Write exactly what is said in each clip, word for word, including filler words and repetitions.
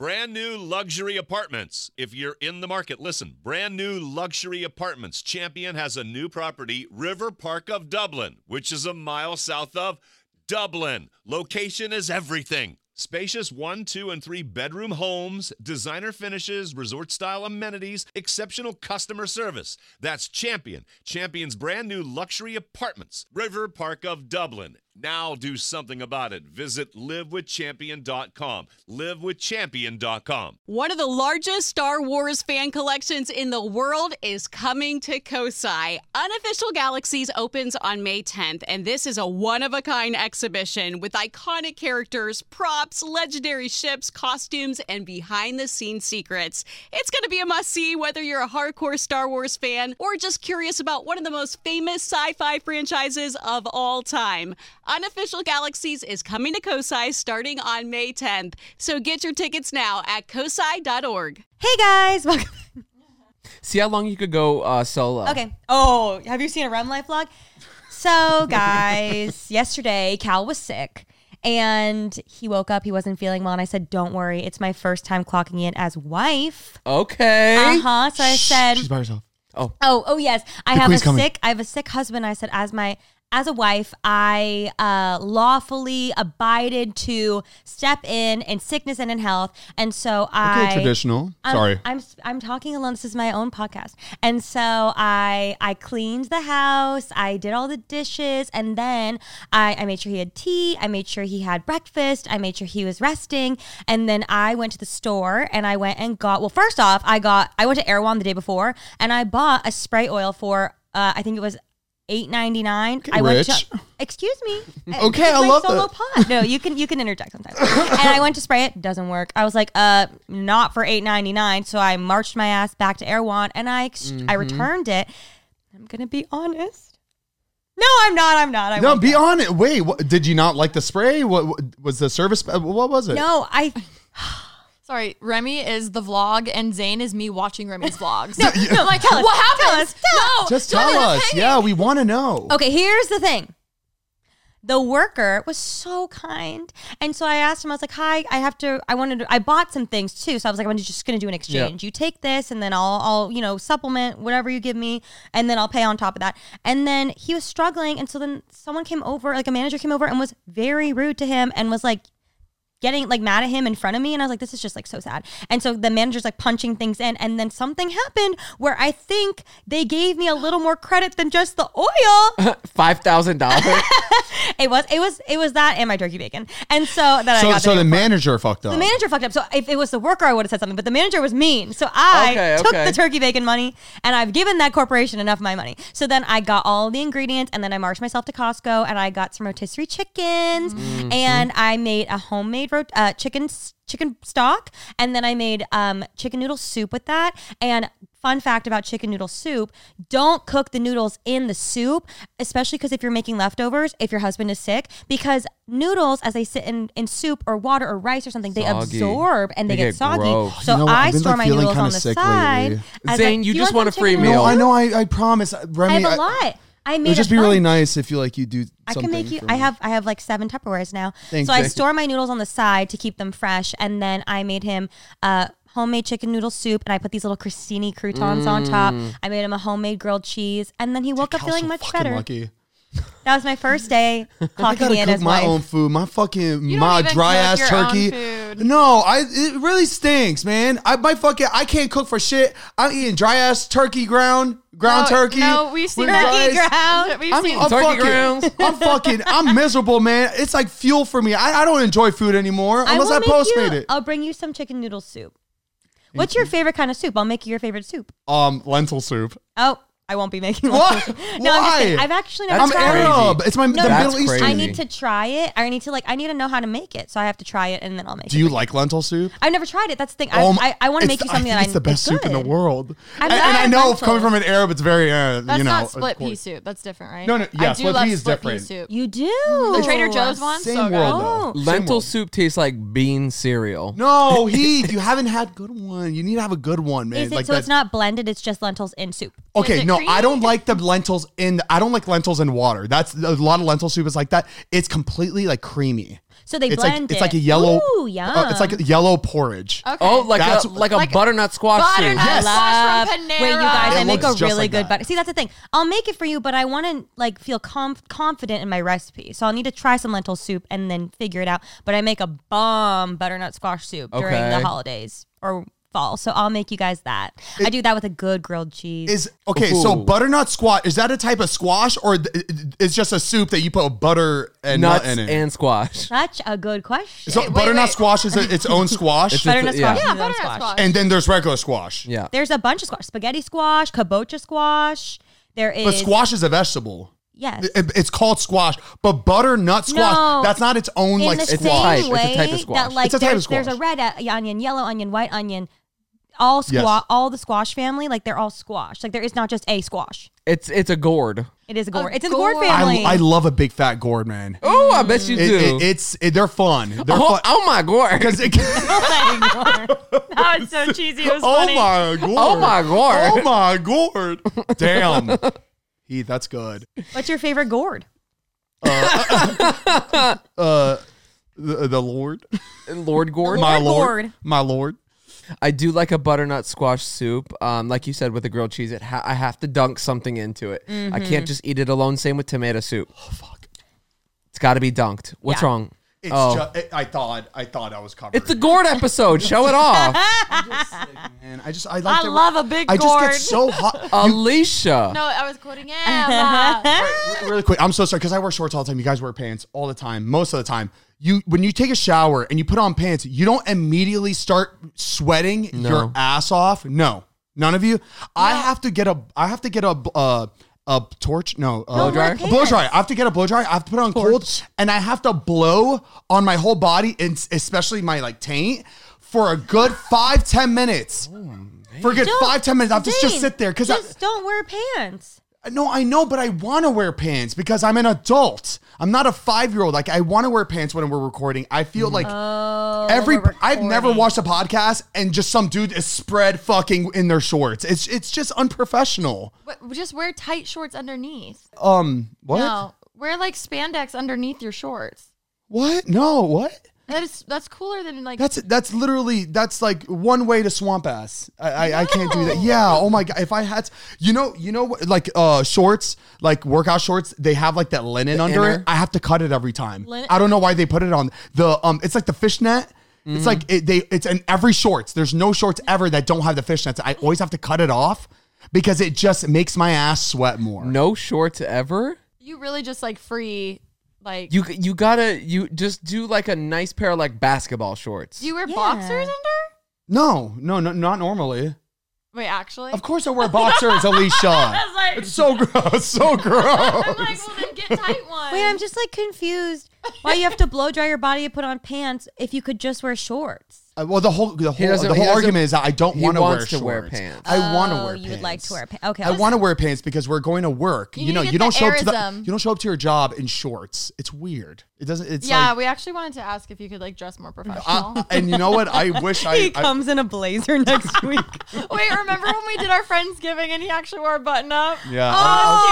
Brand new luxury apartments. If you're in the market, listen. Brand new luxury apartments. Champion has a new property, River Park of Dublin, which is a mile south of Dublin. Location is everything. Spacious one, two, and three bedroom homes, designer finishes, resort-style amenities, exceptional customer service. That's Champion. Champion's brand new luxury apartments. River Park of Dublin. Now do something about it. Visit live with champion dot com. live with champion dot com. One of the largest Star Wars fan collections in the world is coming to Kosai. Unofficial Galaxies opens on May tenth, and this is a one-of-a-kind exhibition with iconic characters, props, legendary ships, costumes, and behind-the-scenes secrets. It's going to be a must-see whether you're a hardcore Star Wars fan or just curious about one of the most famous sci-fi franchises of all time. Unofficial Galaxies is coming to Kosai starting on May tenth. So get your tickets now at kosai dot org. Hey guys, welcome. See how long you could go uh, solo. Okay. Oh, have you seen a Rem Life vlog? So guys, yesterday Cal was sick and he woke up. He wasn't feeling well, and I said, "Don't worry, it's my first time clocking in as wife." Okay. Uh huh. So I said, "She's by herself." Oh. Oh. Oh yes. I The have a queen's coming. sick. I have a sick husband. I said, as my. As a wife, I uh, lawfully abided to step in in sickness and in health, and so I Okay, traditional. I'm, Sorry. I'm I'm talking alone. This is my own podcast, and so I I cleaned the house, I did all the dishes, and then I I made sure he had tea, I made sure he had breakfast, I made sure he was resting, and then I went to the store and I went and got. Well, first off, I got I went to Erewhon the day before, and I bought a spray oil for uh, I think it was eight ninety-nine. Okay, I went rich. to excuse me. Okay, This is I my love solo that. pod. No, you can you can interject sometimes. And I went to spray it, doesn't work. I was like, uh, not for eight ninety-nine. So I marched my ass back to Erewhon and I ex- Mm-hmm. I returned it. I'm gonna be honest. No, I'm not. I'm not. I No, won't be go. on it. Wait, what, did you not like the spray? What, what was the service? uh, What was it? No, I. Sorry, Remy is the vlog, and Zane is me watching Remy's vlogs. No, no, like tell us. What Tell happened? us. Tell us. No, Just tell no, us. hey. Yeah, we want to know. Okay, here's the thing. The worker was so kind. And so I asked him, I was like, hi, I have to, I wanted to, I bought some things too. So I was like, I'm just going to do an exchange. Yeah. You take this and then I'll, I'll, you know, supplement whatever you give me. And then I'll pay on top of that. And then he was struggling. And so then someone came over, like a manager came over and was very rude to him and was like, getting like mad at him in front of me, and I was like, this is just like so sad. And so the manager's like punching things in, and then something happened where I think they gave me a little more credit than just the oil. five thousand dollars. It was it was it was that and my turkey bacon, and so that I So, got so the the day before. manager fucked up. The manager fucked up. So if it was the worker, I would have said something, but the manager was mean. So I Okay, took okay. the turkey bacon money, and I've given that corporation enough of my money. So then I got all the ingredients, and then I marched myself to Costco, and I got some rotisserie chickens, Mm-hmm. and I made a homemade rot- uh, chicken chicken stock, and then I made um, chicken noodle soup with that. And fun fact about chicken noodle soup, don't cook the noodles in the soup, especially because if you're making leftovers, if your husband is sick, because noodles, as they sit in, in soup or water or rice or something, they Soggy. absorb and they, They get, get soggy. gross. So You know what? I I've been, store like, my feeling noodles kinda on the sick side. lately. as, Zane, like, you "Do just want want some a free chicken meal." No, noodles?" I know. I, I promise, Remy. I have a I- lot. I It made would just a be really bunch. nice if you like you do. I something can make you. for I me. have. I have like seven Tupperwares now. Thanks, so I Zane. store my noodles on the side to keep them fresh, and then I made him uh, homemade chicken noodle soup, and I put these little crostini croutons on top. I made him a homemade grilled cheese, and then he woke up Cal's feeling so much fucking better. Lucky. That was my first day I clocking gotta in cook as my wife. own food. My fucking You don't my even dry cook ass your own turkey. food. No, I it really stinks, man. I my fucking I can't cook for shit. I'm eating dry ass turkey ground ground No, turkey. no, we've seen with Turkey rice. ground. We've I'm, seen I'm Turkey fucking, grounds. I'm fucking, I'm miserable, man. It's like fuel for me. I, I don't enjoy food anymore I unless will I, make postmate you, it. I'll bring you some chicken noodle soup. What's your favorite kind of soup? I'll make you your favorite soup. Um, lentil soup. Oh, I won't be making What? lentil soup. No, I'm just kidding. Why? I've actually never I'm That's tried it. crazy. Arab. It's my No, the That's Middle Eastern. crazy. I need to try it. I need to like. I need to know how to make it. So I have to try it and then I'll make it. Do you like lentil soup? I've never tried it. That's the thing. Oh I, my- I, I want to it's make the- you something I think that it's the best that's soup in the good. world. I've And, never and I had know lentils. coming from an Arab, it's very uh, That's you know. not split of course. pea soup. That's different, right? No, no, yeah, I do split love pea is split different. pea soup. You do The Trader Joe's one? Same So good. world Oh. though. Same Lentil world. soup tastes like bean cereal. No, Heath, you haven't had good one. You need to have a good one, man. Is it like so that- it's not blended? It's just lentils in soup. Okay, Is it no, creamy? I don't like the lentils in. I don't like lentils in water. That's a lot of lentil soup is like that. It's completely like creamy. So they It's blend like it's it. like a yellow. Ooh, yum. uh, it's like a yellow porridge. Okay. Oh, like That's- a like a like butternut squash butternut soup. Yes. squash from Panera. Wait, you guys, It I make a looks just really like good that. butter. See, that's the thing. I'll make it for you, but I want to like feel com- confident in my recipe. So I'll need to try some lentil soup and then figure it out. But I make a bomb butternut squash soup during the Okay. holidays or fall. So I'll make you guys that. I do that with a good grilled cheese. Is okay. So Ooh. butternut squash is that a type of squash or th- it's just a soup that you put butter and Nuts nut in it? and squash. Such a good question. so wait, butternut wait. squash is a, its own squash, It's butternut It's a- squash. yeah. is Yeah, its own butternut squash. and then there's regular squash. Yeah. There's a bunch of squash. Spaghetti squash, kabocha squash. There is But squash is a vegetable. Yes. It- it's called squash, but butternut squash, No. that's not its own in like the squash. It's a type. same It's a way type of squash. that like It's a type there's, of there's a squash. red uh, onion, yellow onion, white onion, all squash, Yes. all the squash family, like they're all squash. Like there is not just a squash. It's it's a gourd. It is a gourd. A It's in the gourd gourd. family. I, I love a big fat gourd, man. Oh, I bet you It- do. it- it's it, they're fun. They're oh, fun. oh my gourd. Because it, that was so cheesy. It was oh funny. my gourd. Oh my gourd. Oh my gourd. Damn. Heath, that's good. What's your favorite gourd? Uh, the, the Lord, Lord gourd. my Lord Lord, gourd. my Lord. I do like a butternut squash soup. Um, like you said with the grilled cheese, it ha- I have to dunk something into it. I Mm-hmm. can't just eat it alone. Same with tomato soup. Oh fuck. It's got to be dunked. What's Yeah. wrong? It's oh, just, it, I thought, I thought I was covered. it's a gourd episode. Show it off, Man, I just, I like. I to- love a big I just gourd. get so hot. Alicia. No, I was quoting Emma. Re- really quick, I'm so sorry because I wear shorts all the time. You guys wear pants all the time, most of the time. You when you take a shower and you put on pants, you don't immediately start sweating No. your ass off. No, none of you. I have to get a. I have to get a. Uh, a torch? No, uh, Blow dryer? A blow dryer. I have to get a blow dryer. I have to put it on cold, and I have to blow on my whole body, and s- especially my like taint, for a good five ten minutes. For a good Don't- five ten minutes, I have to just Zane, sit there because just don't wear pants. no, I know, but I want to wear pants because I'm an adult. I'm not a five-year-old. Like I want to wear pants when we're recording. I feel like Oh, every we're I've never recording. watched a podcast and just some dude is spread fucking in their shorts. It's it's just unprofessional. But just wear tight shorts underneath. Um, what? No, wear like spandex underneath your shorts. What? No, what? That is that's cooler than like. That's that's literally that's like one way to swamp ass. I I, I can't do that. Yeah. Oh my god. If I had, you know, you know, what, like uh shorts, like workout shorts, they have like that linen under inner? it. I have to cut it every time. Linen- I don't know why they put it on the um. It's like the fishnet. It's like it, they. It's in every shorts. There's no shorts ever that don't have the fishnets. I always have to cut it off because it just makes my ass sweat more. No shorts ever. you really just like free like. You you gotta you just do like a nice pair of like basketball shorts. do you wear Yeah. boxers under? No, no, no, not normally. Wait, actually. Of course I wear boxers, Alicia. was like- It's so gross. So gross. I'm like, well then get tight ones. Wait, I'm just like confused. Why you have to blow dry your body and put on pants if you could just wear shorts? Uh, well, the whole the whole doesn't- the he whole doesn't- argument is that I don't he want to wear wants to shorts. wear pants. I want to Oh, wear. you pants. would like to wear pants. Okay. I want to wear pants because we're going to work. You You, need know, to get you don't the show up to the airism. you don't show up to your job in shorts. It's weird. It doesn't. It's yeah, like. we actually wanted to ask if you could like dress more professional. uh, and you know what? I wish I. He I comes in a blazer next week. Wait, remember when we did our Friendsgiving and he actually wore a button up? yeah. Oh,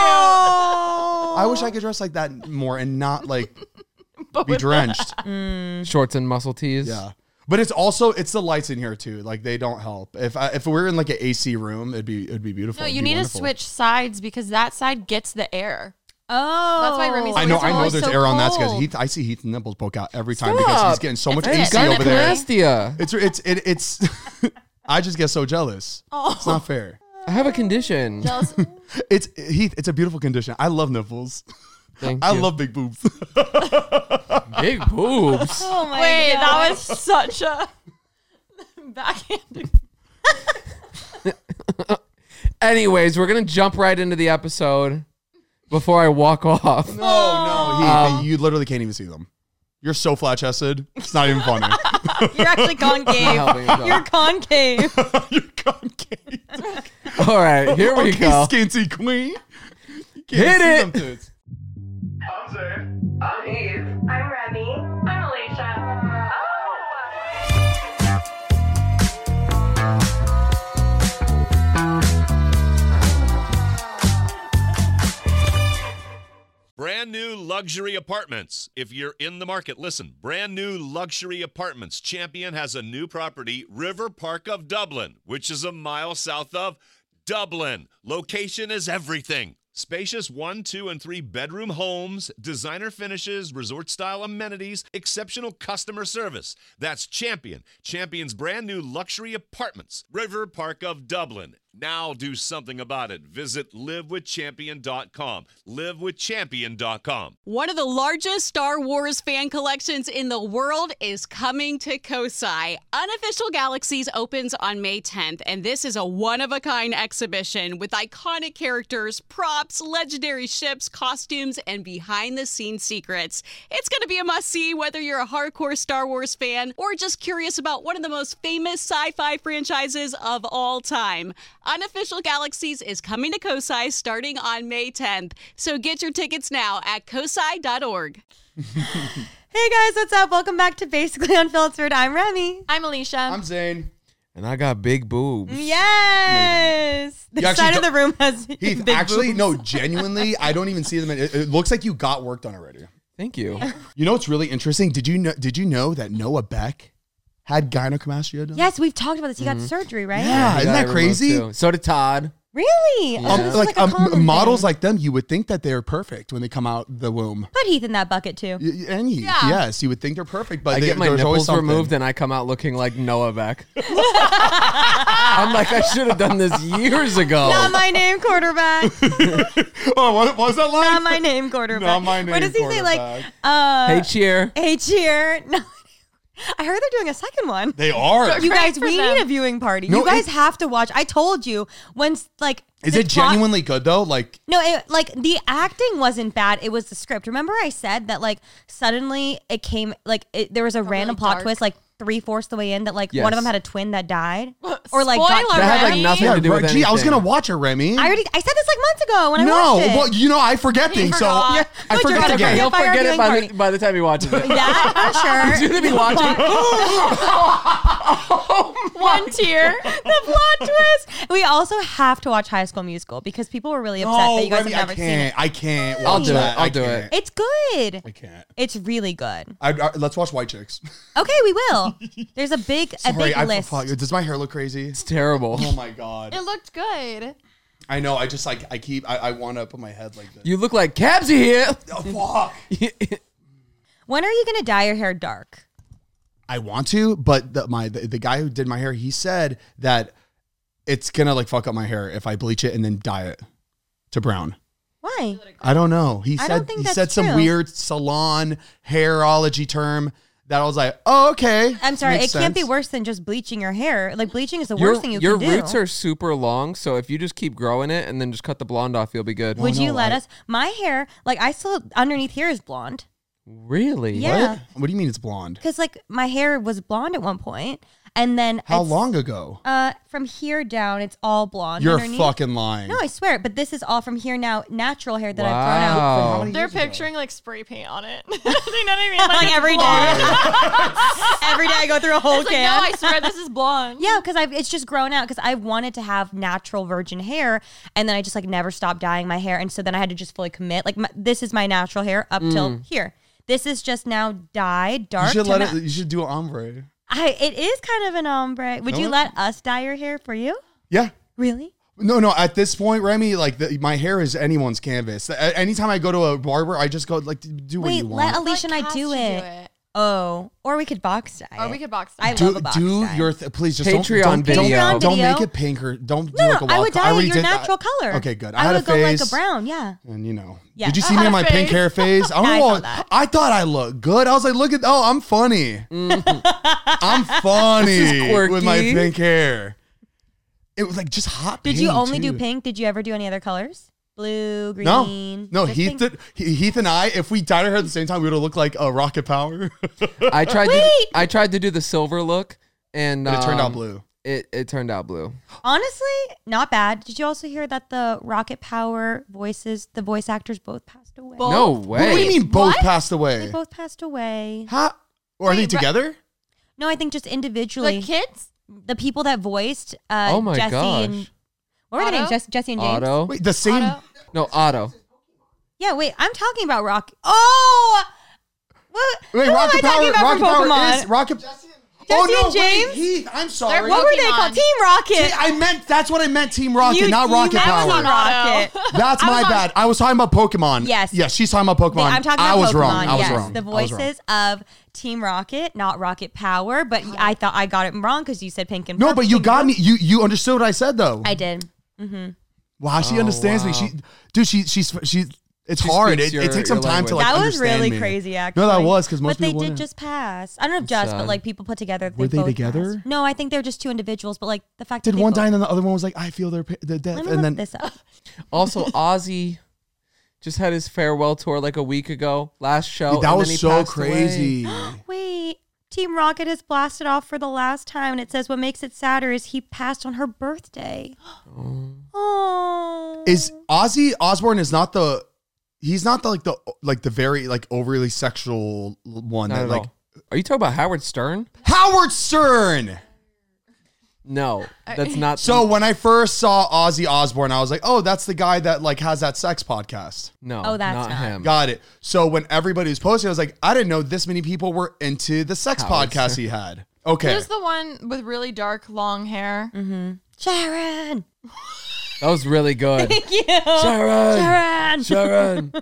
I, I, I wish I could dress like that more and not like be drenched. Shorts and muscle tees. Yeah. But it's also it's the lights in here too. Like they don't help. If I, if we're in like an A C room, it'd be it'd be beautiful. No, It'd you be need wonderful. to switch sides because that side gets the air. Oh, That's why Remy's I know, It's I know. always There's so air on that because cold. Heath. I see Heath's nipples poke out every time because he's Stop. getting so much It's A C gonna over there. Gyneplastia. It's it's it, it's. I just get so jealous. It's not fair. I have a condition. Jealous- It's Heath. It's a beautiful condition. I love nipples. Thank I you. love big boobs. big boobs. Oh my Wait, God. that was such a backhanded. Anyways, we're gonna jump right into the episode before I walk off. No, no, Heath. Um, you literally can't even see them. You're so flat chested. It's not even funny. You're actually concave. helping himself. You're concave. You're concave. All right, here we Okay, go. skinty queen. You can't Hit see it. them tits. I'm Zane. I'm Heath. I'm Remy. I'm Alicia. Oh! Brand new luxury Luxury apartments. If you're in the market, listen. Brand new luxury apartments. Champion has a new property, River Park of Dublin, which is a mile south of Dublin. Location is everything. Spacious one, two, and three bedroom homes, designer finishes, resort-style amenities, exceptional customer service. That's Champion. Champion's brand new luxury apartments, River Park of Dublin. Now do something about it. Visit live with champion dot com. live with champion dot com. One of the largest Star Wars fan collections in the world is coming to Kosai. Unofficial Galaxies opens on May tenth, and this is a one-of-a-kind exhibition with iconic characters, props, legendary ships, costumes, and behind-the-scenes secrets. It's going to be a must-see whether you're a hardcore Star Wars fan or just curious about one of the most famous sci-fi franchises of all time. Unofficial Galaxies is coming to Kosai starting on May tenth. So get your tickets now at kosai dot org. Hey guys, what's up? Welcome back to Basically Unfiltered. I'm Remy. I'm Alicia. I'm Zane. And I got big boobs. Yes. You The actually side of don't- the room has Heath, big actually, boobs. no, genuinely, I don't even see them. It, it looks like you got work done already. Thank you. You know what's really interesting? Did you know? Did you know that Noah Beck had gynecomastia done? Yes, we've talked about this. He got surgery, right? Yeah. He Isn't got that it removed crazy? too. So did Todd. Really? Yeah. Oh, Um, this is like a um, common models thing. like them, you would think that they're perfect when they come out the womb. Put Heath in that bucket too. Y- y- And Heath, Yeah. yes, you would think they're perfect, but I they, get my there's always nipples something. removed and I come out looking like Noah Beck. I'm like, I should have done this years ago. Not my name, quarterback. Oh, what, what was that line? Not my name, quarterback. Not my name, What does he say? Like, quarterback. uh, Hey, cheer. hey, cheer. No, I heard they're doing a second one. They are. You guys, for we them. need a viewing party. No, you guys it- have to watch. I told you when, like, Is the it plot- genuinely good though? Like, No, it, like the acting wasn't bad. It was the script. Remember, I said that like suddenly it came like it, there was a random really plot dark. twist like three fourths the way in that like one Yes. of them had a twin that died or like got Spoiler, That had like Remy. nothing yeah, to do with gee, I was anything. gonna watch it, Remy. I already I said this like months ago when I no, watched it. well, you know, I forget things, so forgot. I But you're forgot gonna again. forget. He'll Fire forget it viewing by party. the, by the time he watches it. That for sure. He's gonna be watching. One tier. The plot twist. We also have to watch High School Musical because people were really upset that No, you guys Remy, have I never seen it. can't. I can't. I'll watch do it. that. I'll I do can't. it. It's good. I can't. It's really good. I, I, let's watch White Chicks. Okay, we will. There's a big a Sorry, big I list. fuck, does my hair look crazy? It's terrible. Oh my god. It looked good. I know. I just like I keep. I, I want to put my head like this. You look like Cabsy here. Oh, fuck. When are you gonna dye your hair dark? I want to, but the, my the, the guy who did my hair, he said that it's gonna like fuck up my hair if I bleach it and then dye it to brown. Why? I don't know. He I said don't think he that's said some true. weird salon hairology term that I was like, oh okay. I'm sorry, Makes it can't be sense. worse than just bleaching your hair. Like bleaching is the Your, worst thing you your can do. roots are super long, so if you just keep growing it and then just cut the blonde off, you'll be good. Would Oh, you no, let I- us? My hair, like I still underneath here is blonde Really? Yeah. What? What do you mean it's blonde? because like my hair was blonde at one point, and then How it's, long ago? Uh, from here down, it's all blonde. You're underneath. fucking lying. No, I swear. But this is all from here now, natural hair that I've grown out. Wow. many They're years ago? picturing like spray paint on it. you know what I mean? Like, Like it's every blonde. day. Every day I go through a whole It's like, can. no, I swear this is blonde. Yeah, because I've it's just grown out because I wanted to have natural virgin hair, and then I just like never stopped dyeing my hair, and so then I had to just fully commit. Like my, this is my natural hair up till here. This is just now dyed You dark. should to let ma- it. You should do an ombre. I it is kind of an ombre. Would you No. let us dye your hair for you? Yeah. Really? No, no. At this point, Remy, like the, my hair is anyone's canvas. A- Anytime I go to a barber, I just go like, do what Wait, you let want. Alicia and I Cass do should it. Oh, or we could box dye. Or it. we could box I dye. love do a box do dye. your th- please just Patreon don't, don't, video. Don't, don't Video. make it pink or don't do No, like a no, I wild would color. dye it already your did that. natural color. Okay, good. I, I, had would a go phase, like a brown. Yeah. and you know. Yeah. Did you I see had me in a my pink phase. hair phase? I don't I know. saw that. I thought I looked good. I was like, look at oh, I'm funny. I'm funny with my quirky. pink hair. It was like just hot. Did you pink, only do too. pink? Did you ever do any other colors? Blue, green. No, no. just Heath, pink? did, He- Heath and I, if we dyed our hair at the same time, we would have looked like a rocket power. I tried. To, Wait. I tried to do the silver look, and But it turned out um, blue. It it turned out blue. Honestly, not bad. Did you also hear that the Rocket Power voices, the voice actors, both passed away? Both? No What do you way. mean both What? passed They away? both passed away. How? Or are they Wait, but- together? No, I think just individually. The kids? The people that voiced uh, Oh my Jesse gosh. and what were their Otto? names? Jess, Jesse and James. Otto. Wait, the same. Otto? No, Otto. Yeah, wait, I'm talking about Rocket. Oh! What? Wait, who Rocket am I talking Power. about for Rocket Pokemon? Power is Rocket. Jesse oh no, and James? wait, Heath. I'm sorry. What were they Pokemon. called? Team Rocket. I meant that's what I meant. Team Rocket, You- not you Rocket meant Power. Team Rocket. That's I my was on- bad. I was talking about Pokemon. Yes. Yes, she's talking about Pokemon. I'm talking I about was Pokemon. wrong. I was yes, wrong. the I was wrong. voices of Team Rocket, not Rocket Power. But I thought I got it wrong because you said pink and No, purple. but you Pink got and me. You you understood what I said though. I did. Wow, she understands me. wow. She, dude, she she's she's. It's She hard. speaks It, your- it takes some your time to language. like That was understand really me. crazy, actually. No, that was because most But they people did wouldn't. just pass. I don't know if just, but sad. like people put together. Were they both together? passed. No, I think they're just two individuals. But like the fact Did that they one both- die and then the other one was like, I feel their pa- their death, Let me and look then this up. Also, Ozzy just had his farewell tour like a week ago. Last show. that and was then he so passed away. crazy. Wait, Team Rocket has blasted off for the last time, and it says what makes it sadder is he passed on her birthday. Oh, Is Ozzy Osbourne is not the he's not the like the like the very like overly sexual one Not that at like all. Are you talking about Howard Stern? Howard Stern. No, that's not. So when I first saw Ozzy Osbourne, I was like, oh, that's the guy that like has that sex podcast. no, Oh, that's not, not. him. Got it. So when everybody was posting, I was like, I didn't know this many people were into the sex Howard podcast he had. Okay. Who's the one with really dark long hair? Sharon. That was really good. Thank you, Sharon. Sharon. Sharon.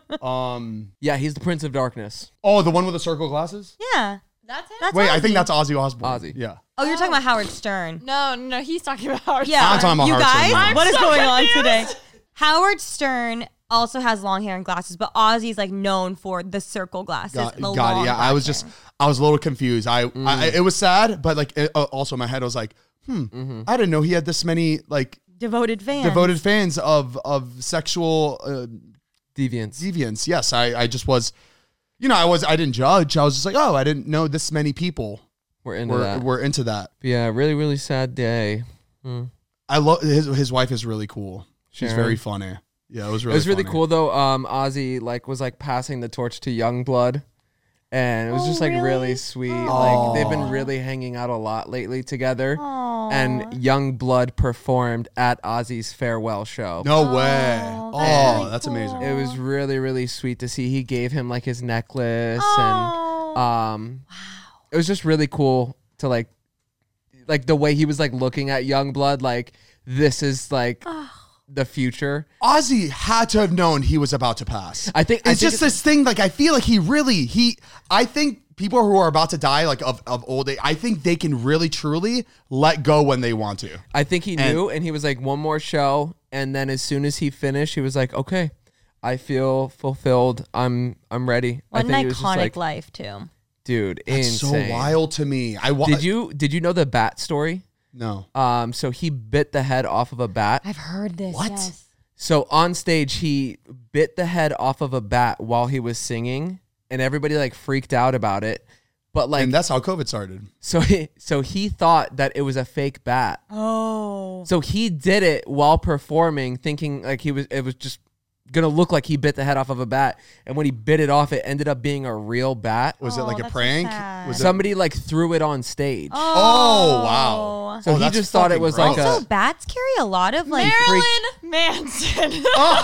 um Yeah, he's the Prince of Darkness. Oh, the one with the circle glasses? Yeah, That's him. that's Wait, I think Ozzy. that's Ozzy Osbourne. Ozzy. Yeah. Oh, you're talking about Howard Stern. No, no, he's talking about Howard Yeah, I'm talking about you Howard guys. Stern now. What is I'm so going on confused. today? Howard Stern also has long hair and glasses, but Ozzy's like known for the circle glasses. Got, and the got long it. Yeah, I black was just hair. I was a little confused. I, Mm. I it was sad, but like it, uh, also in my head I was like, hmm, Mm-hmm. I didn't know he had this many like devoted fans. devoted fans of of sexual uh, Deviants. deviance. Yes, I I just was, you know, I was I didn't judge. I was just like, oh, I didn't know this many people We're into were that. were into that. But yeah, really, really sad day. Mm. I love his his wife is really cool. She's Sharon. very funny. Yeah, it was really it was really funny. cool though. Um, Ozzy like was like passing the torch to Youngblood, and it was Oh, just like really, really? sweet. Aw. Like they've been really hanging out a lot lately together. Aw. And Youngblood performed at Ozzy's farewell show. No way. Oh, Oh, that's really that's cool. amazing. It was really, really sweet to see. He gave him like his necklace, Oh. and um, it was just really cool to like, like the way he was like looking at Youngblood. Like this is like the future. Ozzy had to have known he was about to pass. I think- I it's think just it's- this thing. Like I feel like he really he. I think people who are about to die, like of of old age, I think they can really truly let go when they want to. I think he And- knew, and he was like, one more show, and then as soon as he finished, he was like, okay, I feel fulfilled. I'm I'm ready. I What an think it was just iconic like, life too. dude, It's insane. so wild to me. I wa- Did you did you know the bat story? No. Um, so he bit the head off of a bat. I've heard this. What? Yes. So on stage, he bit the head off of a bat while he was singing, and everybody like freaked out about it. But like, And that's how COVID started. so he, so he thought that it was a fake bat. Oh. So he did it while performing, thinking like he was it was just gonna look like he bit the head off of a bat. And when he bit it off, it ended up being a real bat. Was it Oh, like a that's so prank? sad. Was it? Somebody like threw it on stage. Oh wow. So Oh, he that's just thought it fucking was gross. like Also, a bats carry a lot of like. Marilyn Manson.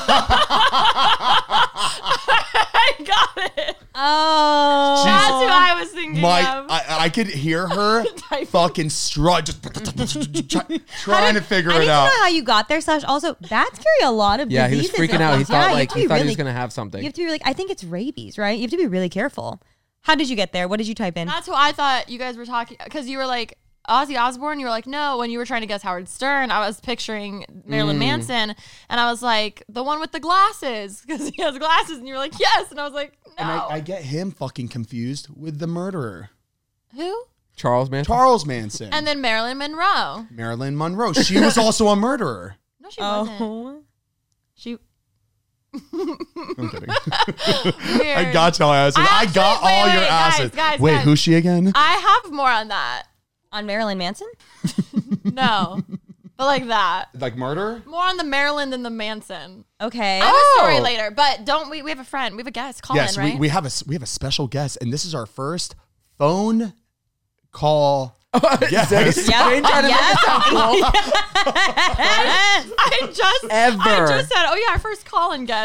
I got it. Oh. That's who I was thinking My, of. I, I could hear her Typing. fucking strut, just try- trying to figure I need it to out. know how you got there. Slash, also, bats carry a lot of yeah. He was diseases freaking and out. He things. thought Yeah, you like have to he be thought he really- was gonna have something. You have to be like, I think it's rabies, right? You have to be really careful. How did you get there? What did you type in? That's who I thought you guys were talking, because you were like Ozzy Osbourne. You were like, no. When you were trying to guess Howard Stern, I was picturing Marilyn Mm. Manson, and I was like, the one with the glasses, because he has glasses, and you were like, yes, and I was like, no. And I, I get him fucking confused with the murderer, Who? Charles Manson. Charles Manson, And then Marilyn Monroe. Marilyn Monroe. She was also a murderer. No, she wasn't. oh. She. I'm kidding. Weird. I got y'all asses. I I, actually- got wait, all wait, your guys, asses. guys, Wait, guys. who's she again? I have more on that. On Marilyn Manson? No, but like that. Like murder? More on the Maryland than the Manson. Okay. I have a story Oh. later, but don't we? We have a friend. We have a guest. Call Yes, in, right? we, we have a s- we have a special guest, and this is our first phone call. Yes. Yep. Zane tried to make it sound cool. I just, Ever. I just said, oh yeah, our first call-in guest,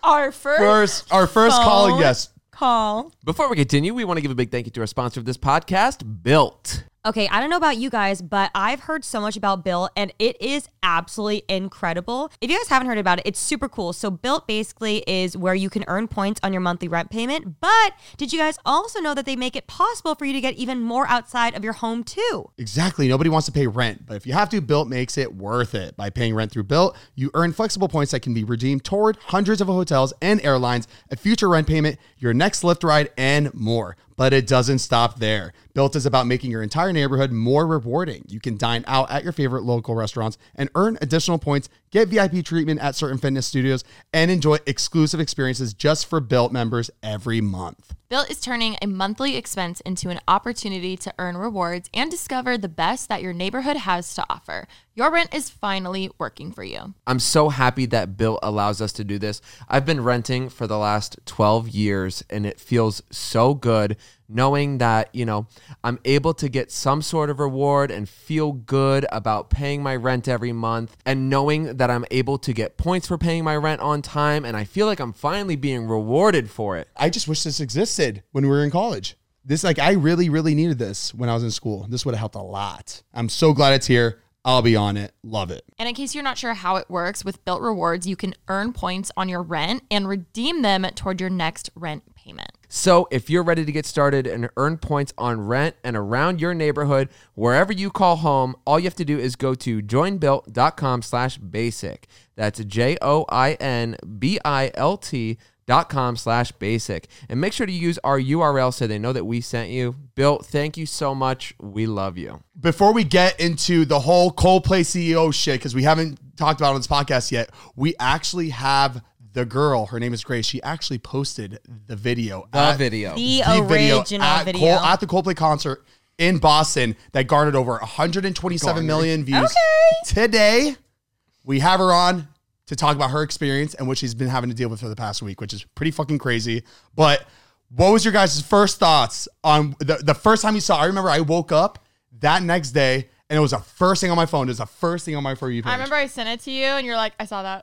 Our first. First, our first call, Phone yes. Call. Before we continue, we want to give a big thank you to our sponsor of this podcast, Built. Okay, I don't know about you guys, but I've heard so much about Built, and it is absolutely incredible. If you guys haven't heard about it, it's super cool. So Built basically is where you can earn points on your monthly rent payment, but did you guys also know that they make it possible for you to get even more outside of your home too? Exactly. Nobody wants to pay rent, but if you have to, Built makes it worth it. By paying rent through Built, you earn flexible points that can be redeemed toward hundreds of hotels and airlines, a future rent payment, your next Lyft ride, and more. But it doesn't stop there. Built is about making your entire neighborhood more rewarding. You can dine out at your favorite local restaurants and earn additional points, get V I P treatment at certain fitness studios, and enjoy exclusive experiences just for Built members every month. Built is turning a monthly expense into an opportunity to earn rewards and discover the best that your neighborhood has to offer. Your rent is finally working for you. I'm so happy that Built allows us to do this. I've been renting for the last twelve years, and it feels so good knowing that, you know, I'm able to get some sort of reward and feel good about paying my rent every month, and knowing that I'm able to get points for paying my rent on time, and I feel like I'm finally being rewarded for it. I just wish this existed when we were in college. This, like, I really, really needed this when I was in school. This would have helped a lot. I'm so glad it's here. I'll be on it. Love it. And in case you're not sure how it works, with Built Rewards, you can earn points on your rent and redeem them toward your next rent payment. So if you're ready to get started and earn points on rent and around your neighborhood, wherever you call home, all you have to do is go to joinbuilt.com slash basic. That's J O I N B I L T dot com slash basic. And make sure to use our U R L so they know that we sent you. Built, thank you so much. We love you. Before we get into the whole Coldplay C E O shit, because we haven't talked about it on this podcast yet, we actually have the girl. Her name is Grace. She actually posted the video. The at, video. The, the video original at, video. Cole, at the Coldplay concert in Boston that garnered over one hundred twenty-seven million views. Okay. Today, we have her on to talk about her experience and what she's been having to deal with for the past week, which is pretty fucking crazy. But what was your guys' first thoughts on the, the first time you saw? I remember I woke up that next day and it was the first thing on my phone. It was the first thing on my For You page. I remember I sent it to you, and you're like, I saw that.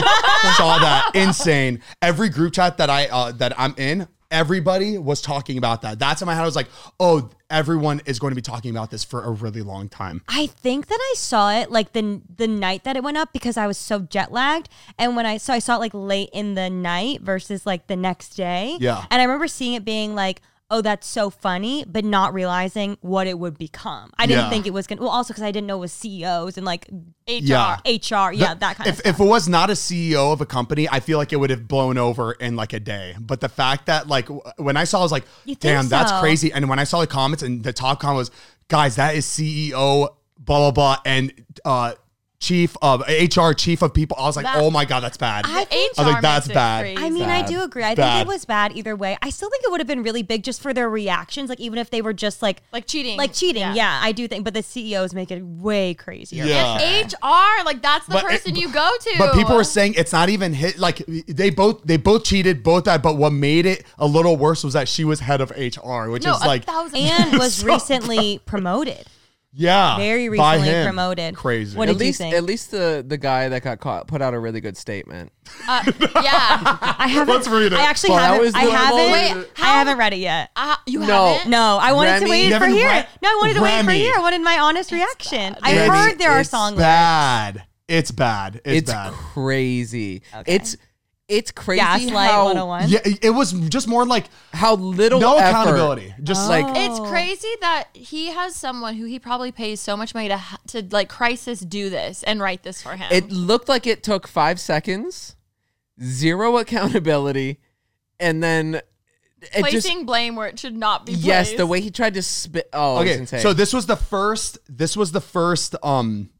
I saw that. Insane. Every group chat that I uh, that I'm in, everybody was talking about that. That's in my head. I was like, oh, everyone is going to be talking about this for a really long time. I think that I saw it like the the night that it went up because I was so jet lagged, and when I so I saw it like late in the night versus like the next day. Yeah. And I remember seeing it being like, oh, that's so funny, but not realizing what it would become. I didn't Yeah. think it was gonna. Well, also because I didn't know it was C E Os and like H R. Yeah. H R, yeah, The- that kind if, of stuff. if it was not a C E O of a company, I feel like it would have blown over in like a day. But the fact that like w- when I saw, I was like, You think damn, that's so? crazy. And when I saw the comments, and the top comment was, guys, that is C E O, blah, blah, blah, and uh, chief of H R, chief of people. I was like, That- oh my God, that's bad. I think- I was like, H R that's makes it bad. crazy. I mean, I Bad. do agree. I Bad. think it was bad either way. I still think it would have been really big just for their reactions, like even if they were just like Like cheating. like cheating. Yeah, I do think, but the C E Os make it way crazier. Yeah. H R, like that's the But it- person you go to. But people were saying it's not even hit. Like they both, they both cheated, both that. But what made it a little worse was that she was head of H R, which no, is like, a thousand. And was So recently promoted. yeah, Very by recently him. promoted. Crazy. What At did you least, think? at least the, the guy that got caught put out a really good statement. Uh, yeah. I haven't. Let's read it. I actually Well, that haven't. was I the- haven't. Wait, I haven't read it yet. Uh, you No. haven't? No, I wanted Remy? to wait You for haven't here. read- No, I wanted to wait for Remy. here. I wanted my honest reaction. I Remy, heard there are it's song lyrics. bad. It's bad. It's, It's bad. crazy. Okay. It's it's crazy Gaslight how, one oh one. Yeah, it was just more like how little no effort. accountability. Just like It's Oh. crazy that he has someone who he probably pays so much money to ha- to like crisis do this and write this for him. It looked like it took five seconds, zero accountability, and then it placing just blame where it should not be. yes, placed. the way he tried to spit. Oh, it was okay. insane. So this was the first. This was the first um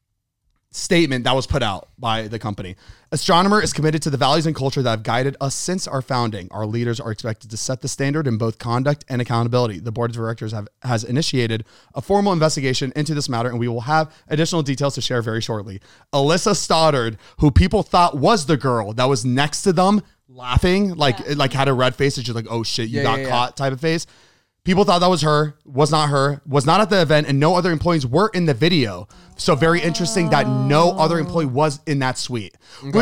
statement that was put out by the company. Astronomer is committed to the values and culture that have guided us since our founding. Our leaders are expected to set the standard in both conduct and accountability. The board of directors have has initiated a formal investigation into this matter, and we will have additional details to share very shortly. Alyssa Stoddard, who people thought was the girl that was next to them, laughing, like like had a red face, and she's like, "Oh shit, you Yeah, got yeah, yeah. caught," type of face. People thought that was her, was not her, was not at the event, and no other employees were in the video. So very interesting that no other employee was in that suite, which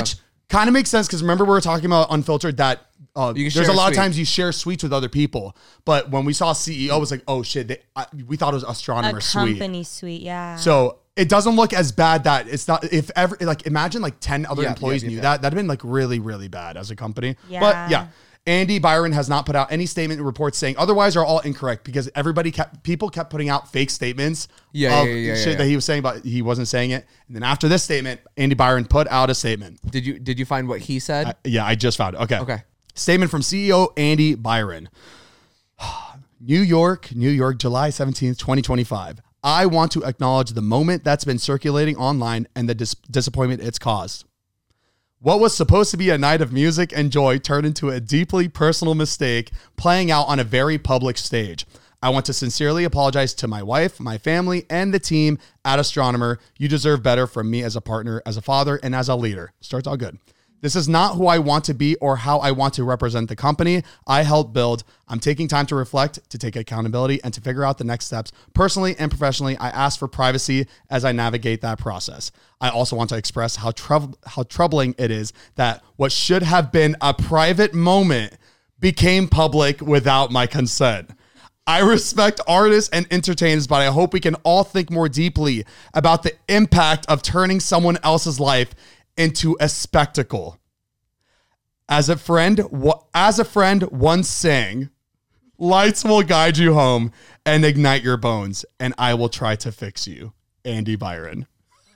kind of makes sense because remember we were talking about Unfiltered that uh, You can there's share a a lot of suite. times you share suites with other people. But when we saw C E O, it was like, oh shit, they, I, we thought it was A astronomer suite. company suite, yeah. So it doesn't look as bad that it's not, if ever, like imagine like ten other Yeah, employees yeah, yeah, knew yeah. that, that'd have been like really, really bad as a company. Yeah. But yeah, Andy Byron has not put out any statement reports saying otherwise are all incorrect because everybody kept, people kept putting out fake statements Yeah, of yeah, yeah, yeah, shit yeah. that he was saying, but he wasn't saying it. And then after this statement, Andy Byron put out a statement. Did you did you find what he said? I- yeah, I just found it. Okay. Okay. Statement from C E O Andy Byron. New York, New York, July seventeenth, twenty twenty-five. I want to acknowledge the moment that's been circulating online and the dis- disappointment it's caused. What was supposed to be a night of music and joy turned into a deeply personal mistake playing out on a very public stage. I want to sincerely apologize to my wife, my family, and the team at Astronomer. You deserve better from me as a partner, as a father, and as a leader. Starts all good. This is not who I want to be or how I want to represent the company I helped build. I'm taking time to reflect, to take accountability, and to figure out the next steps. Personally and professionally, I ask for privacy as I navigate that process. I also want to express how, troub- how troubling it is that what should have been a private moment became public without my consent. I respect artists and entertainers, but I hope we can all think more deeply about the impact of turning someone else's life into a spectacle. As a friend, wh- as a friend once sang, lights will guide you home and ignite your bones, and I will try to fix you. Andy Byron.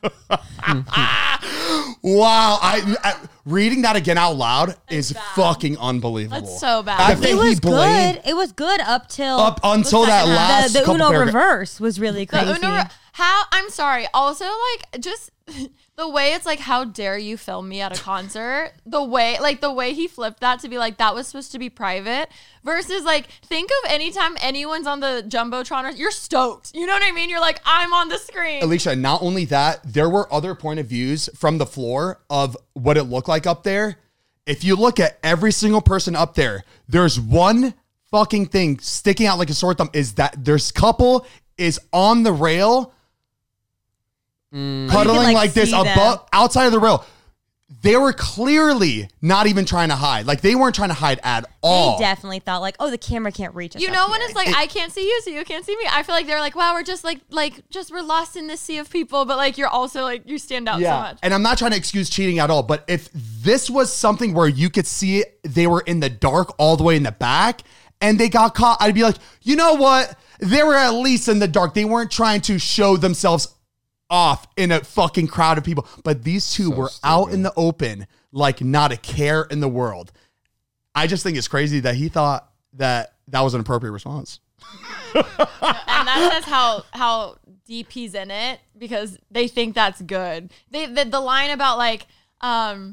Wow. I, I reading that again out loud is fucking unbelievable. That's so bad. I it think was he blamed- good. It was good up till Up until that second half. last the, the couple Uno paragraphs. reverse was really The crazy. Uno- how I'm sorry. Also, like just the way it's like, how dare you film me at a concert? The way, like the way he flipped that to be like that was supposed to be private, versus like think of anytime anyone's on the jumbotron, or you're stoked. You know what I mean? You're like, I'm on the screen. Alicia, not only that, there were other point of views from the floor of what it looked like up there. If you look at every single person up there, there's one fucking thing sticking out like a sore thumb is that there's couple is on the rail cuddling like, like, this see them. above outside of the rail. They were clearly not even trying to hide. Like they weren't trying to hide at all. They definitely thought like, oh, the camera can't reach us. You up know when here. it's like I can't see you, so you can't see me. I feel like they're like, wow, we're just like like just we're lost in this sea of people, but like you're also like you stand out so much. And I'm not trying to excuse cheating at all, but if this was something where you could see it, they were in the dark all the way in the back and they got caught, I'd be like, you know what? They were at least in the dark. They weren't trying to show themselves off in a fucking crowd of people. But these two So were stupid. out in the open, like not a care in the world. I just think it's crazy that he thought that that was an appropriate response. And that says how how deep he's in it, because they think that's good. They the, the line about like um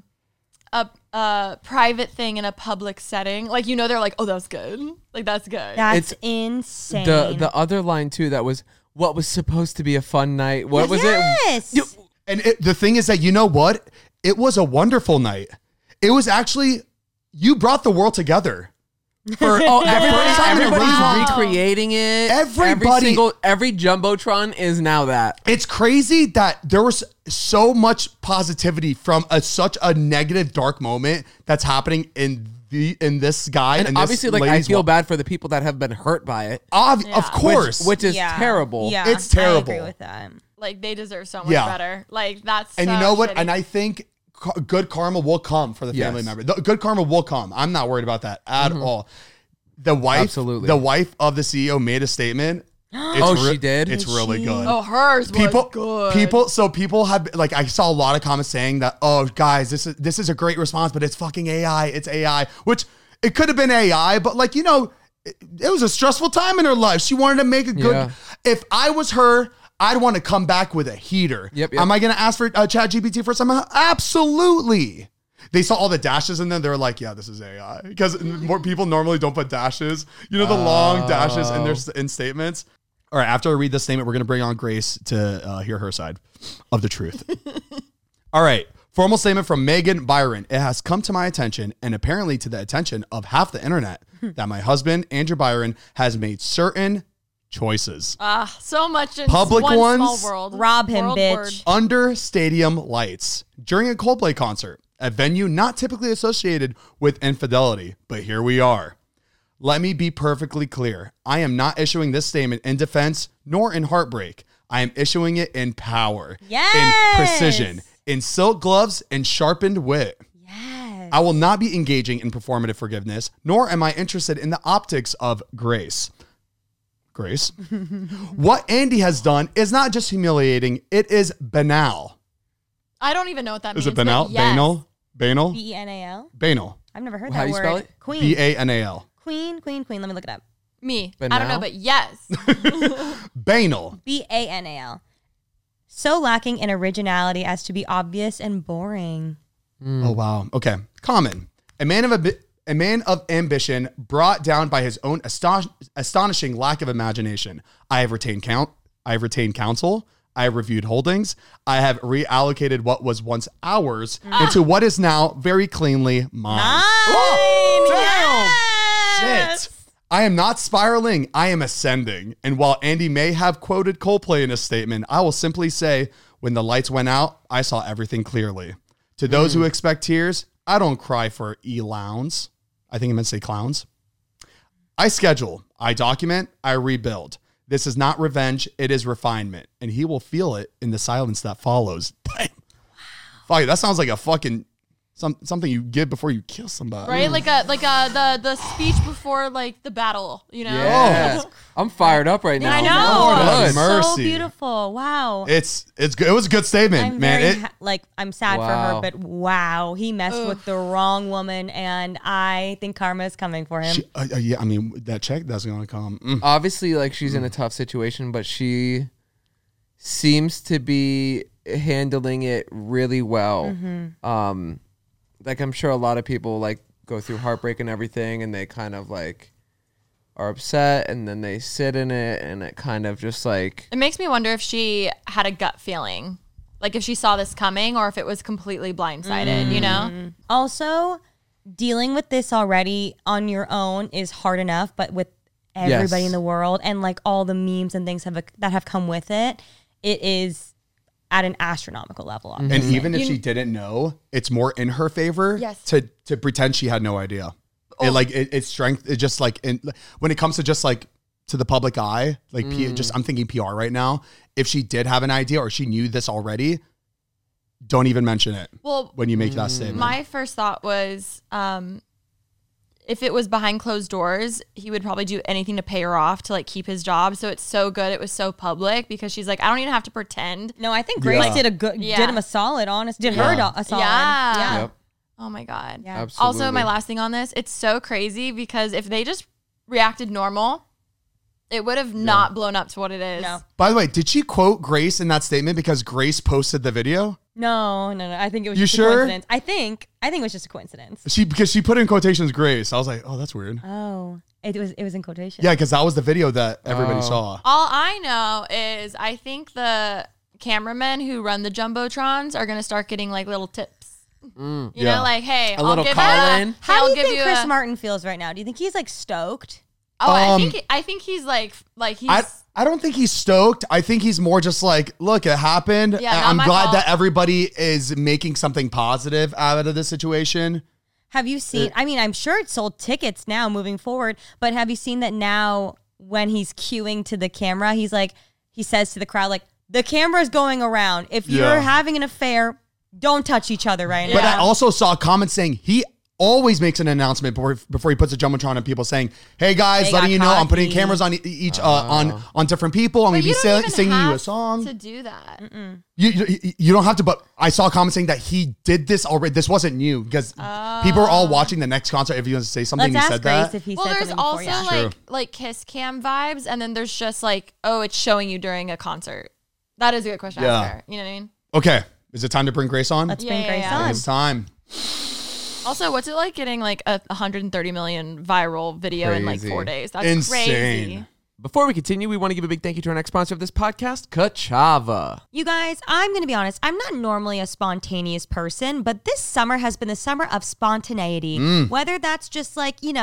a a private thing in a public setting, like you know they're like, oh, that's good, like that's good. That's It's insane. The the other line too that was what was supposed to be a fun night. What was yes. it? And it, the thing is that, you know what? It was a wonderful night. It was actually, you brought the world together. For Oh, the everybody, first time in a everybody's row. recreating it. Everybody- every single every jumbotron is now that. It's crazy that there was so much positivity from a, such a negative, dark moment that's happening in the in this guy. And and this obviously, like I lady's feel wa- bad for the people that have been hurt by it, Ob- Yeah. Of course. which, which is Yeah. terrible. Yeah, It's terrible. I agree with that. Like they deserve so much Yeah. better. Like that's And so you know what? shitty. And I think ca- good karma will come for the family Yes. member. The, good karma will come. I'm not worried about that at all. The wife, Absolutely. the wife of the C E O made a statement. It's Oh, she did? It's Did really she? good. oh hers was people, good. people. So people have like I saw a lot of comments saying that, oh guys, this is this is a great response, but it's fucking A I. It's A I, which it could have been A I, but like you know, it, it was a stressful time in her life. She wanted to make a good. Yeah. If I was her, I'd want to come back with a heater. Yep, yep. Am I going to ask for uh, ChatGPT for some? Absolutely. They saw all the dashes in there. They were like, yeah, this is A I. Because more people normally don't put dashes. You know, the long dashes in their in statements. All right, after I read this statement, we're going to bring on Grace to uh, hear her side of the truth. All right. Formal statement from Megan Byron. It has come to my attention, and apparently to the attention of half the internet, that my husband, Andrew Byron, has made certain choices. Ah, so much in Public one ones? small world. Rob him, World bitch. word. Under stadium lights during a Coldplay concert. a venue not typically associated with infidelity, but here we are. Let me be perfectly clear. I am not issuing this statement in defense nor in heartbreak. I am issuing it in power, Yes. in precision, in silk gloves, and sharpened wit. Yes. I will not be engaging in performative forgiveness, nor am I interested in the optics of grace. Grace. What Andy has done is not just humiliating, it is banal. I don't even know what that means. Is it banal? but yes. Banal? Banal? B E N A L. Banal. I've never heard How that do you word. spell it? Queen. B A N A L. Queen, queen, queen. Let me look it up. Me. I Banal? don't know, but yes. Banal. B A N A L. So lacking in originality as to be obvious and boring. Oh, wow. Okay. Common. A man of a, a man of ambition brought down by his own aston- astonishing lack of imagination. I have retained count. I have retained counsel. I have reviewed holdings. I have reallocated what was once ours into what is now very cleanly mine. Mine. Damn. Yes. Shit. I am not spiraling. I am ascending. And while Andy may have quoted Coldplay in a statement, I will simply say, when the lights went out, I saw everything clearly. To those who expect tears, I don't cry for e-lounds. I think I meant to say clowns. I schedule. I document. I rebuild. This is not revenge. It is refinement. And he will feel it in the silence that follows. Damn. Fuck, that sounds like a fucking... Some, something you give before you kill somebody. Right? Like a like a the the speech before like the battle, you know? Yeah. I'm fired up right now. I Lord know. have So mercy. beautiful. Wow. It's it's good. It was a good statement, I'm man. very It, ha- like I'm sad for Wow. her, but wow, he messed with the wrong woman, and I think karma is coming for him. she, uh, uh, yeah, I mean that check that's gonna come. Mm. Obviously, like, she's in a tough situation, but she seems to be handling it really well. Mm-hmm. Um, like, I'm sure a lot of people like go through heartbreak and everything, and they kind of like are upset, and then they sit in it, and it kind of just like It makes me wonder if she had a gut feeling. Like if she saw this coming or if it was completely blindsided, you know? Also, dealing with this already on your own is hard enough, but with everybody Yes. in the world and like all the memes and things have that have come with it, it is at an astronomical level. And obviously. even if she didn't know, it's more in her favor Yes. to to pretend she had no idea. It like it, it's strength. It just like in, when it comes to just like to the public eye, like P, just I'm thinking P R right now. If she did have an idea or she knew this already, don't even mention it Well, when you make that statement. my first thought was um, if it was behind closed doors, he would probably do anything to pay her off to like keep his job. So it's so good. It was so public because she's like, I don't even have to pretend. no, I think Grace Yeah. did a good, Yeah. did him a solid. Honest, did her Yeah. do- a solid. Yeah. yeah. Yep. Oh my God. Yeah. Absolutely. Also, my last thing on this, it's so crazy because if they just reacted normal, it would have not blown up to what it is. No. By the way, did she quote Grace in that statement because Grace posted the video? No, no, no. I think it was You just sure? a coincidence. I think I think it was just a coincidence. She because she put in quotations Grace. I was like, oh, that's weird. Oh, it was it was in quotation. Yeah, because that was the video that everybody Oh. saw. All I know is I think the cameramen who run the jumbotrons are gonna start getting like little tips. You Yeah. know, like, hey, A I'll little give call-in? you. How I'll do you give think you Chris a, Martin feels right now? Do you think he's like stoked? Oh, I Um, think I think he's like like he's. I, I don't think he's stoked. I think he's more just like, look, it happened. Yeah, not I'm my glad fault. that everybody is making something positive out of this situation. Have you seen? I mean, I'm sure it sold tickets now moving forward, but have you seen that now when he's cueing to the camera, he's like, he says to the crowd, like, the camera's going around. If you're Yeah. having an affair, don't touch each other right But now. I also saw comments saying he always makes an announcement before before he puts a jumbotron on people saying, "Hey guys, They letting got you know I'm putting cocky. cameras on e- each uh, on on different people. I'm but gonna be you don't sing- even singing you a have song. to do that. You, you you don't have to, but I saw comments saying that he did this already. This wasn't new because people are all watching the next concert. If he wants to say something, Let's he ask said Grace that. if he Well, said there's something also before. Yeah. like like kiss cam vibes, and then there's just like, oh, it's showing you during a concert. That is a good question to Yeah. ask her. You know what I mean? Okay, is it time to bring Grace on? Let's Yeah, bring yeah, Grace yeah. on. It's time. Also, what's it like getting like a one hundred thirty million viral video in like Crazy. four days? That's Insane. crazy. Before we continue, we want to give a big thank you to our next sponsor of this podcast, Kachava. You guys, I'm going to be honest. I'm not normally a spontaneous person, but this summer has been the summer of spontaneity. Whether that's just like, you know,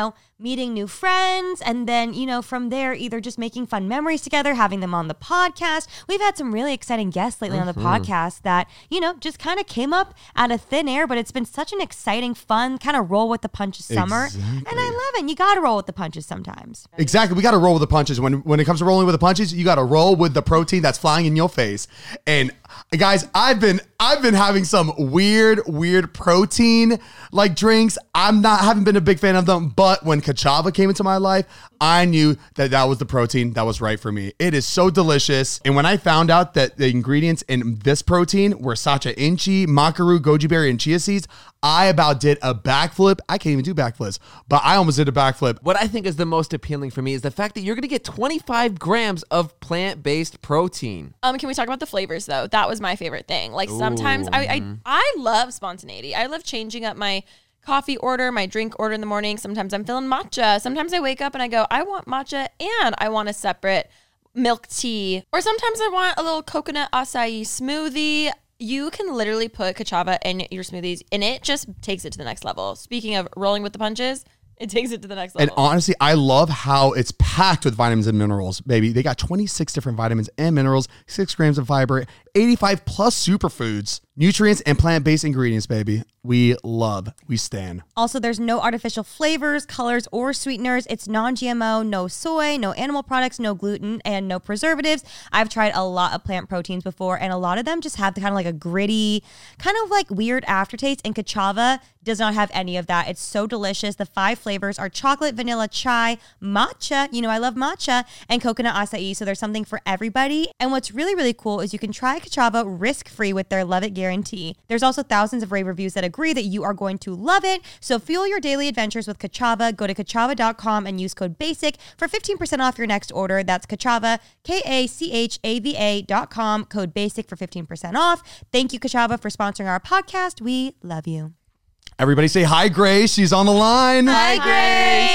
meeting new friends, and then, you know, from there, either just making fun memories together, having them on the podcast. We've had some really exciting guests lately mm-hmm. on the podcast that, you know, just kind of came up out of thin air, but it's been such an exciting, fun kind of roll with the punches summer. Exactly. And I love it. You got to roll with the punches sometimes. Exactly. We got to roll with the punches. When when it comes to rolling with the punches, you got to roll with the protein that's flying in your face. And guys, I've been I've been having some weird, weird protein like drinks. I'm not haven't been a big fan of them, but when Ka'Chava came into my life, I knew that that was the protein that was right for me. It is so delicious. And when I found out that the ingredients in this protein were Sacha Inchi, Makaru, goji berry, and chia seeds, I about did a backflip. I can't even do backflips, but I almost did a backflip. What I think is the most appealing for me is the fact that you're going to get twenty-five grams of plant-based protein. Um, can we talk about the flavors though? That was my favorite thing. Like sometimes I, I I love spontaneity. I love changing up my coffee order, my drink order in the morning. Sometimes I'm feeling matcha. Sometimes I wake up and I go, I want matcha and I want a separate milk tea. Or sometimes I want a little coconut acai smoothie. You can literally put Ka'Chava in your smoothies and it just takes it to the next level. Speaking of rolling with the punches, it takes it to the next level. And honestly, I love how it's packed with vitamins and minerals, baby. They got twenty-six different vitamins and minerals, six grams of fiber, eighty-five plus superfoods, nutrients, and plant-based ingredients, baby. We love, we stan. Also, there's no artificial flavors, colors, or sweeteners. It's non-G M O, no soy, no animal products, no gluten, and no preservatives. I've tried a lot of plant proteins before, and a lot of them just have the kind of like a gritty, kind of like weird aftertaste, and Ka'Chava does not have any of that. It's so delicious. The five flavors are chocolate, vanilla, chai, matcha, you know I love matcha, and coconut acai, so there's something for everybody. And what's really, really cool is you can try Ka'Chava risk-free with their Love It guarantee. There's also thousands of rave reviews that agree that you are going to love it. So fuel your daily adventures with Ka'Chava. Go to Ka'Chava dot com and use code BASIC for fifteen percent off your next order. That's Ka'Chava, K A C H A V A dot com, code BASIC for fifteen percent off. Thank you, Ka'Chava, for sponsoring our podcast. We love you. Everybody say hi, Grace. She's on the line. Hi, Grace.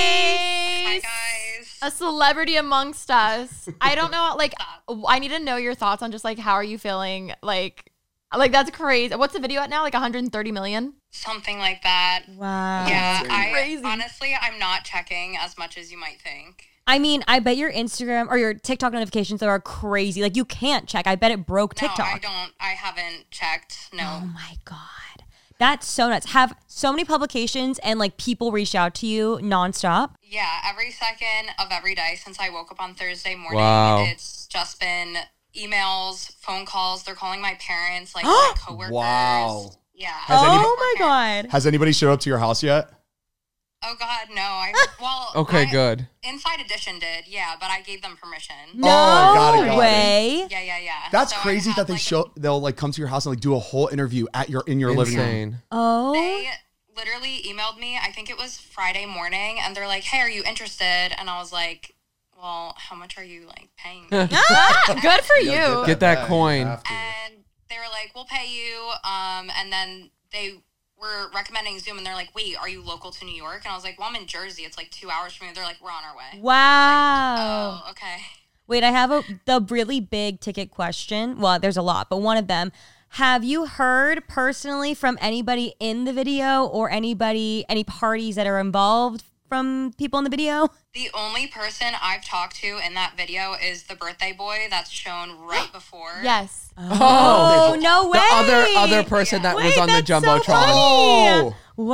Hi, guys. A celebrity amongst us. I don't know, like, I need to know your thoughts on just, like, how are you feeling? Like, like that's crazy. What's the video at now? Like one hundred thirty million? Something like that. Wow. Yeah, I crazy. honestly, I'm not checking as much as you might think. I mean, I bet your Instagram or your TikTok notifications are crazy. Like, you can't check. I bet it broke TikTok. No, I don't. I haven't checked. No. Oh, my God. That's so nuts. Have so many publications and like people reach out to you nonstop. Yeah, every second of every day since I woke up on Thursday morning, Wow. it's just been emails, phone calls. They're calling my parents, like my coworkers. Wow. Yeah. Has Oh any- my God. Has anybody showed up to your house yet? Oh God, no. I well. Okay, I- good. Inside Edition did, yeah, but I gave them permission. No got it, got it. way. Yeah, yeah, yeah. That's So I crazy had, that they like, show. They'll like come to your house and like do a whole interview at your in your living room. Insane. Oh. They literally emailed me, I think it was Friday morning, and they're like, hey, are you interested? And I was like, well, how much are you like paying me? Ah, good for you. Get that coin. And they were like, we'll pay you. Um, and then they were recommending Zoom, and they're like, wait, are you local to New York? And I was like, well, I'm in Jersey. It's like two hours from me. They're like, we're on our way. Wow. Oh, okay. Wait, I have a the really big ticket question. Well, there's a lot, but one of them. Have you heard personally from anybody in the video or anybody, any parties that are involved from people in the video? The only person I've talked to in that video is the birthday boy that's shown right before. Yes. Oh, no way. The other other person that was Wait, on the that's so jumbotron. funny. Oh.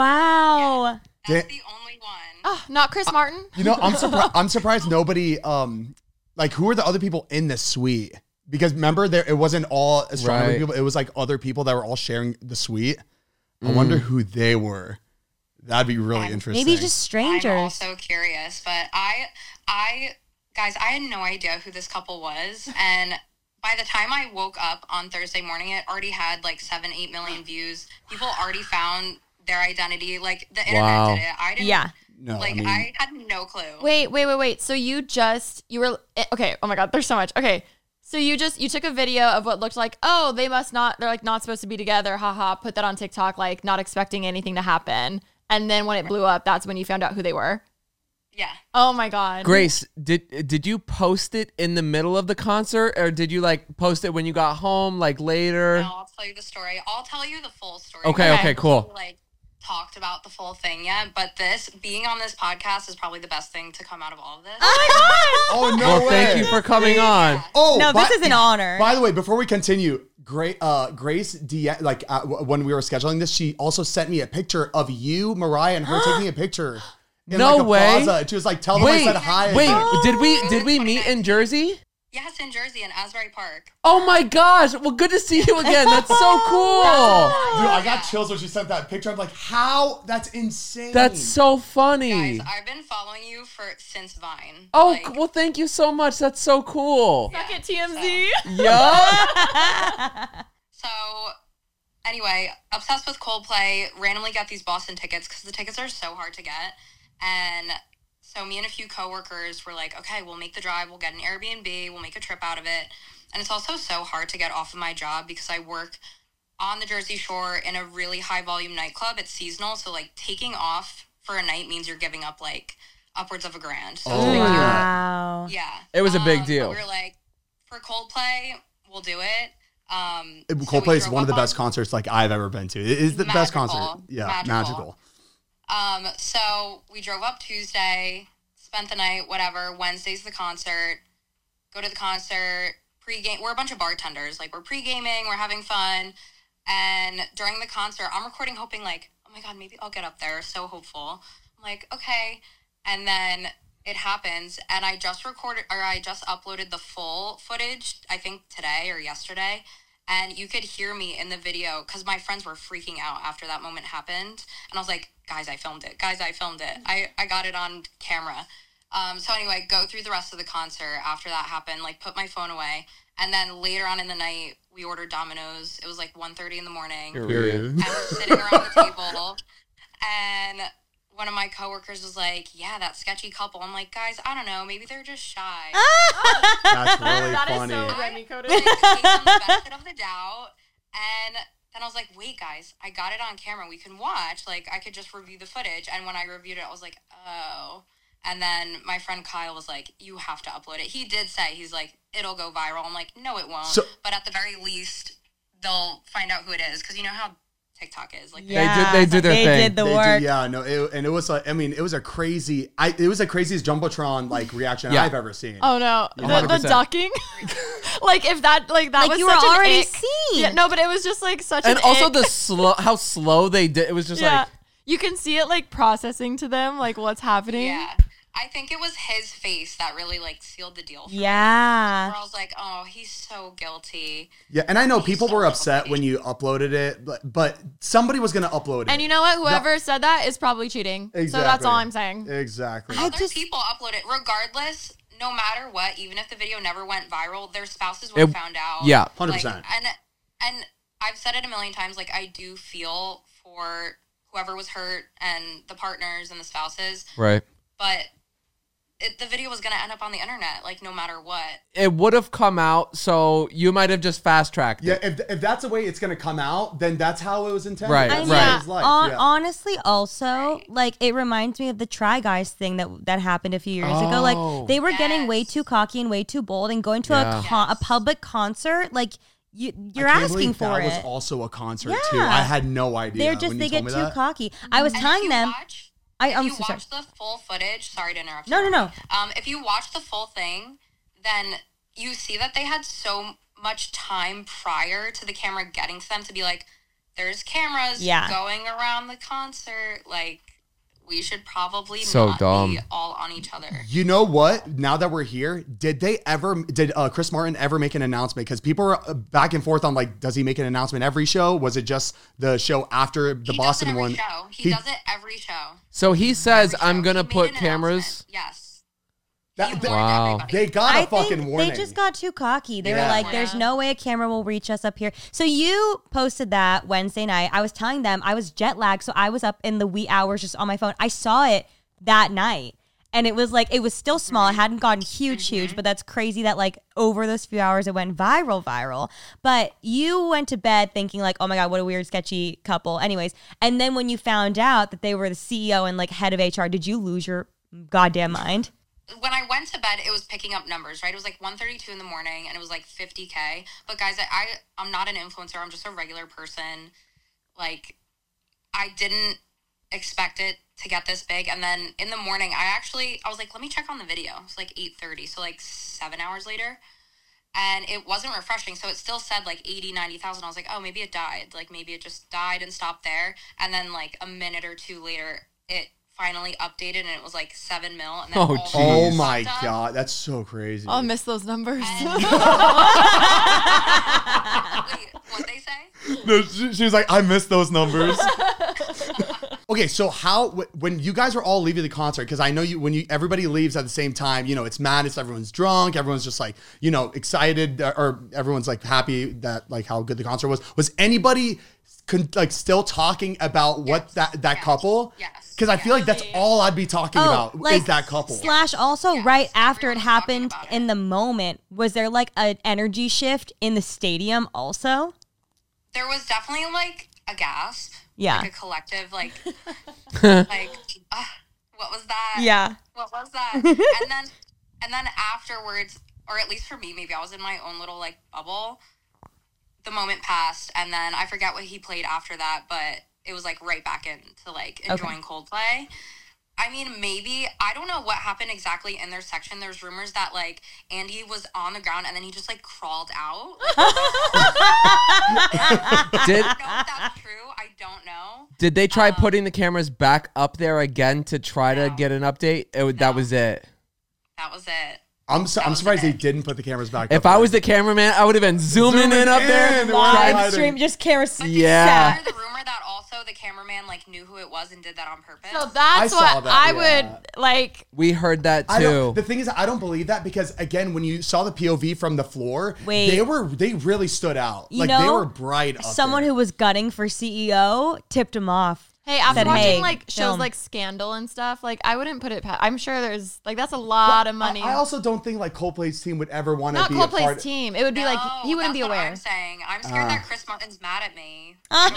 Wow. That's Da- the only one. Oh, not Chris Martin. You know, I'm surprised. I'm surprised nobody. Um, like, who are the other people in the suite? Because remember, there it wasn't all astronomy Right. people. It was like other people that were all sharing the suite. I wonder who they were. That'd be really interesting. Maybe just strangers. I'm also curious, but I, I, guys, I had no idea who this couple was, and by the time I woke up on Thursday morning, it already had like seven, eight million views. People already found their identity. Like the internet Wow. did it. I didn't. Yeah. No, Like I mean, I had no clue. Wait, wait, wait, wait. So you just, you were, eh, okay. Oh my God, there's so much. Okay. So you just, you took a video of what looked like, oh, they must not, they're like not supposed to be together. Haha. Put that on TikTok, like not expecting anything to happen. And then when it blew up, that's when you found out who they were. Yeah. Oh my God. Grace, did did you post it in the middle of the concert, or did you like post it when you got home, like later? No, I'll tell you the story. I'll tell you the full story. Okay, Okay. okay, cool. Like talked about the full thing yet, but this being on this podcast is probably the best thing to come out of all of this. Oh no Well, way! thank you for coming on. Oh No, by- this is an honor. By the way, before we continue, Great, uh, Grace, D- like uh, w- when we were scheduling this, she also sent me a picture of you, Mariah, and her taking a picture. In No like a way. Plaza. And she was like, "Tell them I Wait, said hi." wait, again. did we did we meet in Jersey? Yes, in Jersey, in Asbury Park. Oh my gosh! Well, good to see you again. That's so cool. Dude, I got chills when she sent that picture. I'm like, "How? That's insane." That's so funny. Guys, I've been following you for since Vine. Oh Like, well, thank you so much. That's so cool. Second T M Z. Yeah. So, anyway, obsessed with Coldplay. Randomly got these Boston tickets because the tickets are so hard to get. And so me and a few coworkers were like, okay, we'll make the drive. We'll get an Airbnb. We'll make a trip out of it. And it's also so hard to get off of my job because I work on the Jersey Shore in a really high volume nightclub. It's seasonal. So, like, taking off for a night means you're giving up, like, upwards of a grand. So, it's a big deal. Wow. Yeah. It was a big Um, deal. But we were like, for Coldplay, we'll do it. Um, so we Coldplay is drove one of the up best concerts like I've ever been to. It is the best Magical. concert. Yeah, Magical. magical. Um, so we drove up Tuesday, spent the night, whatever. Wednesday's the concert. Go to the concert, pre-game. We're a bunch of bartenders. Like, we're pre-gaming, we're having fun. And during the concert, I'm recording hoping, like, oh my God, maybe I'll get up there. So hopeful. I'm like, okay. And then it happens. And I just recorded, or I just uploaded the full footage, I think today or yesterday. And you could hear me in the video because my friends were freaking out after that moment happened. And I was like, guys, I filmed it. Guys, I filmed it. I, I got it on camera. Um, so anyway, go through the rest of the concert after that happened, like put my phone away. And then later on in the night, we ordered Domino's. It was like one thirty in the morning. Period. And we're sitting around the table. And one of my coworkers was like, yeah, that sketchy couple. I'm like, guys, I don't know. Maybe they're just shy. That's really That is funny. so Remy coded. I gave them the benefit of the doubt. And then I was like, wait, guys, I got it on camera. We can watch. Like, I could just review the footage. And when I reviewed it, I was like, oh. And then my friend Kyle was like, you have to upload it. He did say, he's like, it'll go viral. I'm like, no, it won't. So- but at the very least, they'll find out who it is. Because you know how TikTok is. Like, Yeah, they do their they thing. did the They do- work. yeah, no, it, and it was like, I mean, it was a crazy, I, it was the craziest Jumbotron like reaction Yeah. I've ever seen. Oh no, the, one hundred the percent. ducking. Like if that, like that Like was you were such an already ick. seen. Yeah, no, but it was just like such And an also ick. the slow, how slow they did. It was just yeah, like, you can see it like processing to them, like what's happening. yeah. I think it was his face that really like sealed the deal for me. Yeah. Where I was like, oh, he's so guilty. Yeah, and I know He's people so were upset guilty. when you uploaded it, but, but somebody was going to upload it. And you know what? Whoever said that is probably cheating. So that's Exactly. all I'm saying. Exactly. I Other just- people upload it regardless. No matter what, even if the video never went viral, their spouses would have It- found out. yeah. one hundred percent. Like, and and I've said it a million times. Like, I do feel for whoever was hurt and the partners and the spouses, right. but it, the video was gonna end up on the internet, like no matter what. It would have come out, so you might have just fast tracked Yeah, it. if, if that's the way it's going to come out, then that's how it was intended. Right, That's right. how it was like, On, yeah. Honestly, also, like, it reminds me of the Try Guys thing that that happened a few years ago. Oh. Like, they were getting way Yes. too cocky and way too bold and going to Yeah. a, con- a Yes. public concert. Like, you, you're I can't asking believe for that it. was also a concert Yeah. too. I had no idea. They're just, when they you get told too me that. cocky. I was And if telling you them. watch, I, if I'm you so sorry. watch the full footage, sorry to interrupt. No, you. no, no. Um, if you watch the full thing, then you see that they had so much time prior to the camera getting to them to be like, there's cameras Yeah. going around the concert. Like, we should probably So not dumb. be all on each other. You know what? Now that we're here, did they ever, did uh, Chris Martin ever make an announcement? Because people were uh, back and forth on like, does he make an announcement every show? Was it just the show after the he Boston does it every one? show. He, He- does it every show. So he says, Every I'm show. going to He made put an cameras. announcement. Yes. That- He that- warned Wow. everybody. They got a I fucking think warning. they just got too cocky. They Yeah. were like, "There's Yeah. no way a camera will reach us up here." So you posted that Wednesday night. I was telling them I was jet lagged, so I was up in the wee hours just on my phone. I saw it that night, and it was like it was still small. It hadn't gotten huge, huge, but that's crazy that like over those few hours it went viral, viral. But you went to bed thinking like, "Oh my god, what a weird, sketchy couple." Anyways, and then when you found out that they were the C E O and like head of H R, did you lose your goddamn mind? When I went to bed, it was picking up numbers, right? It was like one thirty-two in the morning, and it was like fifty K. But guys, I, I I'm not an influencer. I'm just a regular person. Like, I didn't expect it to get this big. And then in the morning, I actually, I was like, let me check on the video. It's like eight thirty, so like seven hours later. And it wasn't refreshing, so it still said like eighty, ninety thousand. I was like, oh, maybe it died. Like maybe it just died and stopped there. And then like a minute or two later, it finally updated and it was like seven mil. And then Oh, all the Oh numbers my popped up. god, that's so crazy. I'll miss those numbers. Wait, what'd they say? No, she, she was like, I missed those numbers. Okay, so how wh- when you guys were all leaving the concert, because I know you when you everybody leaves at the same time, you know, it's madness, everyone's drunk, everyone's just like, you know, excited, uh, or everyone's like happy that like how good the concert was. Was anybody con- like still talking about what Yes. that that Yes. couple? Yes. Because I feel like that's all I'd be talking about is that couple. Slash also Yes, right after it everyone was talking happened about it. in the moment, was there like an energy shift in the stadium also? There was definitely like a gasp. Yeah. Like a collective, like, like, uh, what was that? Yeah. What was that? and then, and then afterwards, or at least for me, maybe I was in my own little like bubble. The moment passed, and then I forget what he played after that, but it was like right back into like enjoying Coldplay. I mean, maybe, I don't know what happened exactly in their section. There's rumors that like Andy was on the ground and then he just like crawled out. Did I don't know if that's true. I don't know. did they try Um, putting the cameras back up there again to try to No. get an update? It, would- That No. was it. That was it. I'm su- That I'm was surprised it. they didn't put the cameras back. If up I there. was the cameraman, I would have been zooming, Zooming in up in, there. they were trying- hiding. stream, just cameras. But did Yeah. you hear the rumor that also the cameraman like knew who it was and did that on purpose? So that's saw what that, I yeah. would like. We heard that I too. don't, the thing is, I don't believe that because again, when you saw the P O V from the floor, Wait. they were they really stood out. You like know, they were bright. Up Someone there. who was gutting for C E O tipped him off. Hey, after Said, watching "Hey, like shows film." like Scandal and stuff, like I wouldn't put it past. I'm sure there's like that's a lot of money. I, I also don't think like Coldplay's team would ever want to Not be a part. Coldplay's team. It would be like No, he wouldn't that's be what aware. I'm saying. I'm scared Uh. that Chris Martin's mad at me. No,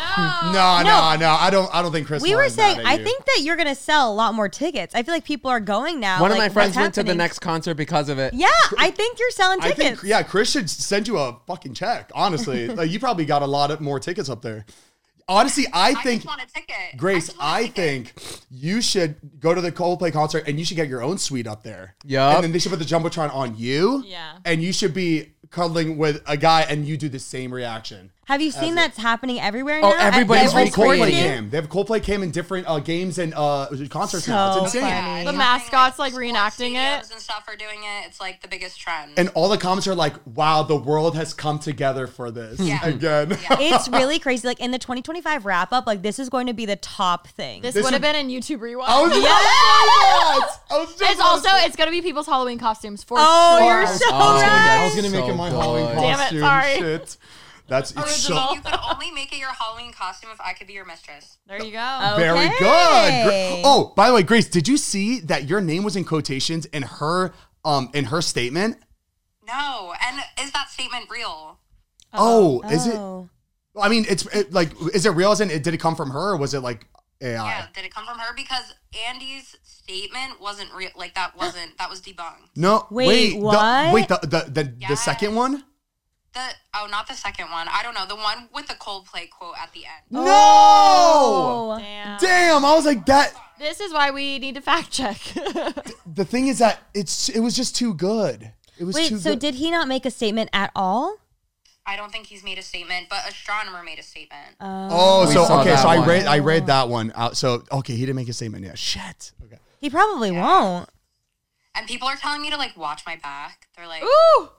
no, no. I don't. I don't think Chris. We were Martin's saying, mad at I you. think that you're gonna sell a lot more tickets. I feel like people are going now. One of like, my friends what's went to the happening? next concert because of it. Yeah, I think you're selling I tickets. think yeah, Chris should send you a fucking check. Honestly, like you probably got a lot of more tickets up there. Honestly, I I think just want a ticket. Grace, just want a I ticket. think you should go to the Coldplay concert and you should get your own suite up there. Yup. And then they should put the Jumbotron on you. Yeah. And you should be cuddling with a guy and you do the same reaction. Have you seen that's happening everywhere Oh, now? At everybody's every They have Coldplay sports recreating game? cam. They have Coldplay cam in different uh, games and uh, concerts So now. It's insane. funny. The Nothing, mascots, like, sports reenacting it. stadiums and stuff are doing it. It's like the biggest trend. And all the comments are like, wow, the world has come together for this Yeah. again. Yeah. It's really crazy. Like in the twenty twenty-five wrap up, like this is going to be the top thing. This, This would have is- been in YouTube rewatch. I was just about to say that. I was just It's about to also say- it's gonna be people's Halloween costumes for Oh, sure. you're so Oh, I was gonna, I right. was gonna make So it my good. Halloween Damn it, costume. sorry. Shit. That's it's so Original. you could only make it your Halloween costume if I could be your mistress. There you go. very Okay. good. Gra- Oh, by the way, Grace, did you see that your name was in quotations in her um in her statement? No, and is that statement real? Oh, is it? Oh. I mean, it's it, like, is it real? As in, it, did it come from her, or was it like A I? Yeah, did it come from her? Because Andy's statement wasn't real. Like that wasn't that was debunked. No, Wait, wait, the- what? wait, the the the, the Yes. second one? The oh, not the second one. I don't know. The one with the Coldplay quote at the end. No. Oh. Damn. Damn, I was like that. This is why we need to fact check. The thing is that it's it was just too good. It was Wait, too so good. did he not make a statement at all? I don't think he's made a statement, but Astronomer made a statement. Oh, We so saw okay, that so I one. read I read that one out. So okay, he didn't make a statement yet. Shit. Okay. He probably won't. And people are telling me to like watch my back. They're like, Ooh.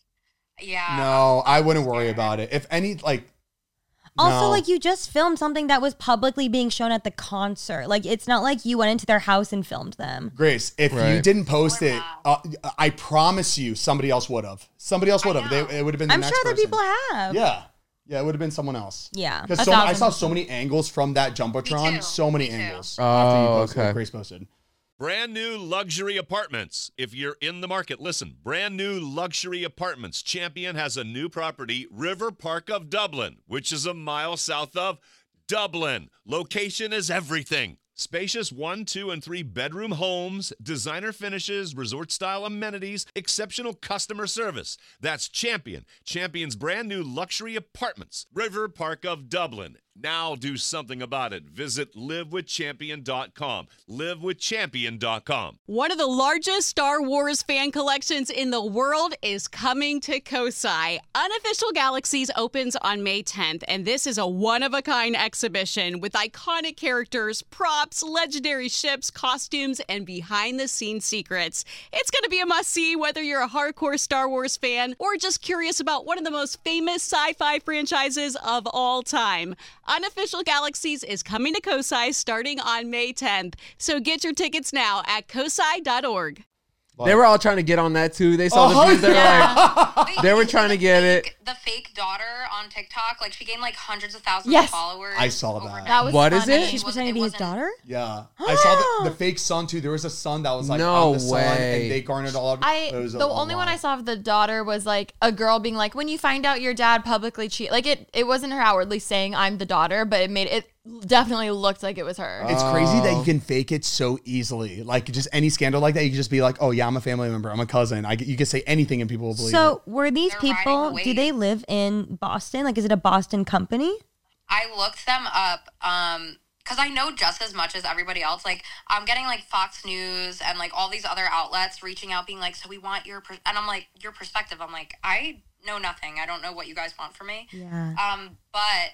yeah. No, I wouldn't worry scared. about it. If any, like, Also, no. like you just filmed something that was publicly being shown at the concert. Like it's not like you went into their house and filmed them. Grace, if you Right. didn't post Or it, uh, I promise you, somebody else would have. Somebody else would have. They, know. it would have been. The I'm next sure that person. people have. Yeah, yeah, it would have been someone else. Yeah. Because A so, I thousand saw so many angles from that jumbotron. Me too. So many Me too. angles. Oh, after you posted, okay. Grace posted. Brand new luxury apartments. If you're in the market, listen. Brand new luxury apartments. Champion has a new property, River Park of Dublin, which is a mile south of Dublin. Location is everything. Spacious one, two, and three bedroom homes, designer finishes, resort style amenities, exceptional customer service. That's Champion. Champion's brand new luxury apartments, River Park of Dublin. Now do something about it. Visit live with champion dot com. live with champion dot com. One of the largest Star Wars fan collections in the world is coming to Kosai. Unofficial Galaxies opens on May tenth, and this is a one-of-a-kind exhibition with iconic characters, props, legendary ships, costumes, and behind-the-scenes secrets. It's going to be a must-see whether you're a hardcore Star Wars fan or just curious about one of the most famous sci-fi franchises of all time. Unofficial Galaxies is coming to Kosai starting on May tenth, so get your tickets now at kosai dot org. They were all trying to get on that too. They saw Oh, the views. They were yeah. like, Wait, they were you see trying the to get it. fake- The fake daughter on TikTok, like she gained like hundreds of thousands Yes. of followers. I saw that. overnight. That was What is funny. it? She's It was- pretending to it be his wasn't- daughter? Yeah, I saw the, the fake son too. There was a son that was like No on the sun, way. and they garnered all. Of, I it was a- the a only one lot. I saw of the daughter was like a girl being like, when you find out your dad publicly cheat, like it it wasn't her outwardly saying I'm the daughter, but it made it definitely looked like it was her. It's crazy that Oh. you can fake it so easily. Like just any scandal like that, you can just be like, "Oh yeah, I'm a family member. I'm a cousin." I, you can say anything and people will believe it. So were these They're riding people, the do they wave. live in Boston? Like, is it a Boston company? I looked them up um because I know just as much as everybody else. Like I'm getting like Fox News and like all these other outlets reaching out, being like, "So we want your," per-, and I'm like, "Your perspective." I'm like, I know nothing. I don't know what you guys want from me. Yeah. Um, but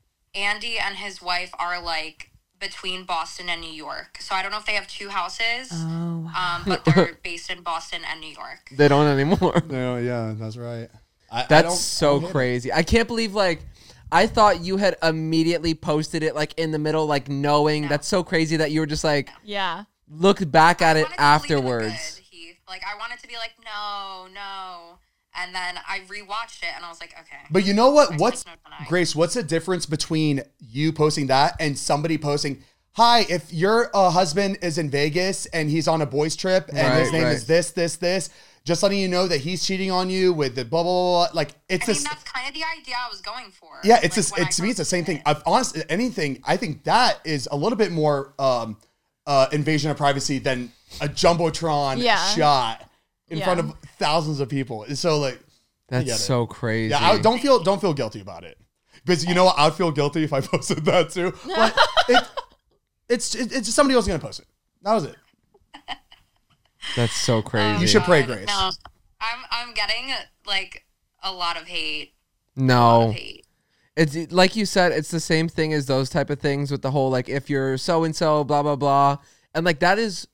Andy and his wife are like between Boston and New York, so I don't know if they have two houses. Oh, wow. Um, but they're based in Boston and New York. They don't anymore. No, yeah, that's right. I, I That's don't- so I don't- crazy. I can't believe like I thought you had immediately posted it like in the middle, like knowing. No. That's so crazy that you were just like Yeah. looked back at I it wanted to believe in the afterwards. good, Heath. Like I wanted to be like, no, no, and then I rewatched it and I was like, okay. But you know what? There's What's no denying. Grace? What's the difference between you posting that and somebody posting, "Hi, if your uh, husband is in Vegas and he's on a boys trip and his Right, name right. is this, this, this," just letting you know that he's cheating on you with the blah blah blah. blah. Like it's I a mean, that's kind of the idea I was going for. yeah, it's like, just when I it, to me it's the first same did thing. it. I've honestly anything. I think that is a little bit more um, uh, invasion of privacy than a jumbotron Yeah. shot in Yeah. front of thousands of people. And so like. That's get it. so crazy. Yeah, I, don't feel don't feel guilty about it, because you know what, I'd feel guilty if I posted that too. But it, it's it, it's somebody else is gonna post it. That was it. That's so crazy. You should pray, God, Grace. No, I'm I'm getting like a lot of hate. A lot No. of hate. It's like you said, it's the same thing as those type of things with the whole like if you're so and so, blah blah blah, and like that is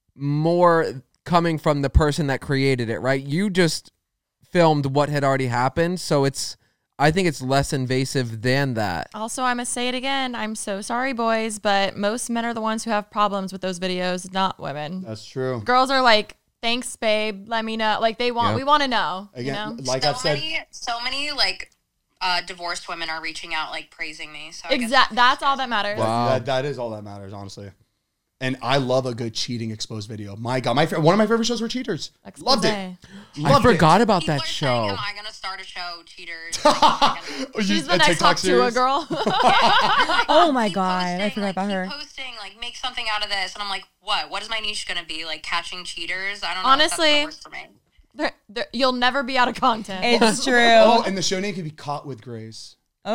more coming from the person that created it, right? You just filmed what had already happened, so it's I think it's less invasive than that. Also, I must say it again. I'm so sorry, boys, but most men are the ones who have problems with those videos, not women. That's true. Girls are like, thanks, babe. Let me know. Like they want, Yep. we want to know. Again, you know? like so I've said, many, so many like uh, divorced women are reaching out, like praising me. So I guess Exactly. that That's all that matters. Wow. that, that is all that matters, honestly. And I love a good cheating exposed video. My God, my fa- one of my favorite shows were Cheaters. Loved it. Expose. Loved I forgot it. about People that are saying, show. "Am I gonna start a show, Cheaters?" Like, am I gonna- Oh, you- She's a the next TikTok Hachua series? girl. Like, Oh my keep God, I posting, forgot like, about keep her. Posting, like, make something out of this, and I'm like, what? What is my niche gonna be? Like catching cheaters? I don't know. Honestly, if that's gonna work for me. They're- they're- you'll never be out of content. It's true. Oh, and the show name could be Caught with Grace.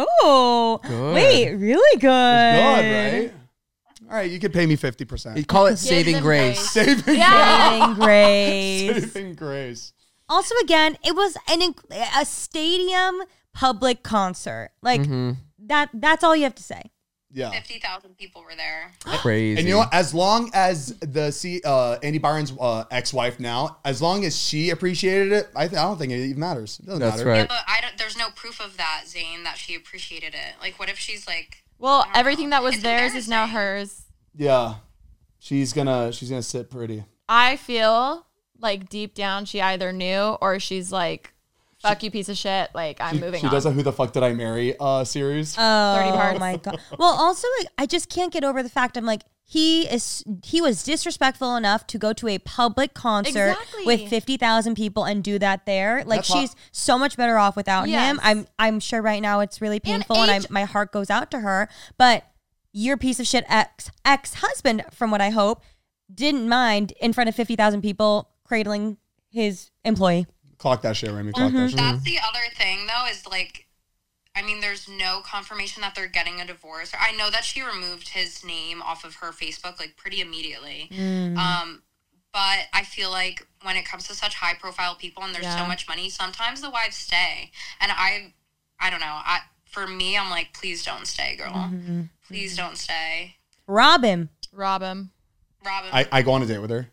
Oh, Good. wait, really good. Good, right? All right, you could pay me fifty You percent. call it Give saving them grace. grace. Saving Yeah. Saving grace. Grace. Saving Grace. Also, again, it was an inc- a stadium public concert. Like Mm-hmm. that. That's all you have to say. Yeah. Fifty thousand people were there. Crazy. And you know what? As long as the C, uh, Andy Byron's uh, ex-wife now, as long as she appreciated it, I, th- I don't think it even matters. It doesn't That's matter. right. Yeah, but I don't. There's no proof of that, Zane, that she appreciated it. Like, what if she's like, Well, I don't everything know. that was It's theirs is now embarrassing. hers. Yeah, she's gonna she's gonna sit pretty. I feel like deep down she either knew or she's like, fuck you, piece of shit. Like, I'm She, moving she on. does a Who the Fuck Did I Marry uh, series. Oh thirty parts. my god. Well, also, like, I just can't get over the fact I'm like he is he was disrespectful enough to go to a public concert Exactly. with fifty thousand people and do that there. Like That's why- she's so much better off without Yes. him. I'm I'm sure right now it's really painful and, age- I, my heart goes out to her. But your piece of shit ex ex husband, from what I hope, didn't mind in front of fifty thousand people cradling his employee. Clock that shit, Remy. Clock Mm-hmm. that shit. That's the other thing, though, is like, I mean, there's no confirmation that they're getting a divorce. I know that she removed his name off of her Facebook like pretty immediately. Mm. Um, but I feel like when it comes to such high profile people and there's Yeah. so much money, sometimes the wives stay. And I, I don't know. I for me, I'm like, please don't stay, girl. Mm-hmm. Please don't stay. Rob him. Rob him. Robin. I, I go on a date with her.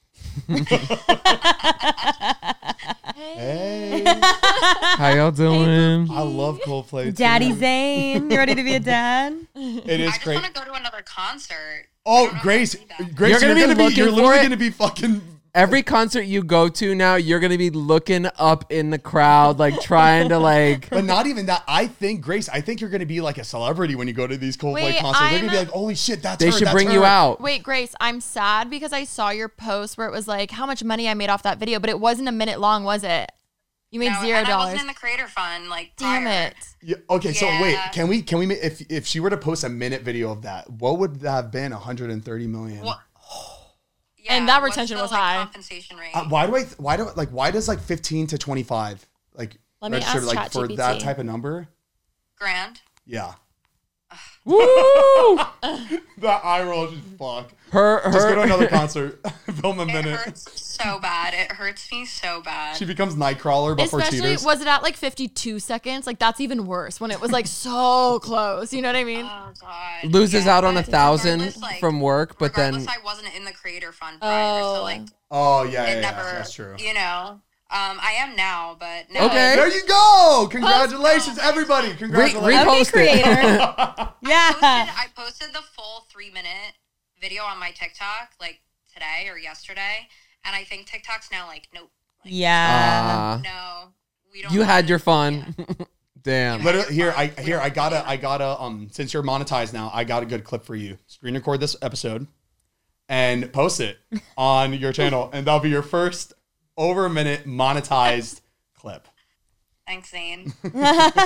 Hey, How y'all doing? I love Coldplay. too. Daddy Zane, you ready to be a dad? It is I just great. want to go to another concert. Oh, I don't know Grace, how to do that. Grace, You're you're gonna gonna, be be, you're looking for literally it? gonna be fucking. Every concert you go to now, you're gonna be looking up in the crowd, like trying to like. But not even that. I think Grace. I think you're gonna be like a celebrity when you go to these Coldplay Wait, concerts. They're gonna be I'm- like, "Holy shit, that's They her, should that's bring her." you out. Wait, Grace, I'm sad because I saw your post where it was like how much money I made off that video, but it wasn't a minute long, was it? You made No, zero and I dollars. wasn't in the creator fund. Like, Damn prior. it. Yeah, okay, so wait, Yeah. can we can we ma- if if she were to post a minute video of that, what would that have been? one hundred thirty million. What? And that what's retention the, was like, high. Compensation rate. Uh, why do I why do like why does like fifteen to twenty-five like Let me register, ask like for ChatGPT. that type of number? Grand. Yeah. Woo! That eye roll just fuck. Her, Just go to her. another concert. Film a It minute. hurts so bad. It hurts me so bad. She becomes Nightcrawler but for Especially, cheaters. was it at like fifty-two seconds? Like, that's even worse when it was like so close. You know what I mean? Oh god. Loses Yeah, out on a but thousand regardless, like, from work, but then regardless, I wasn't in the creator fund prior, Oh. so like Oh yeah, yeah, it yeah, never. that's true. You know, um, I am now, but now Okay. There you go! Congratulations, everybody! re- Congratulations. repost Okay, creator. I Yeah. posted, I posted the full three minute video on my TikTok like today or yesterday, and I think TikTok's now like, nope. Like, Yeah. uh, No, we don't. you want had it. your fun. Damn. You Literally, here I here I gotta I gotta um since you're monetized now, I got a good clip for you. Screen record this episode and post it on your channel, and that'll be your first over a minute monetized clip. Thanks, Zane. We'll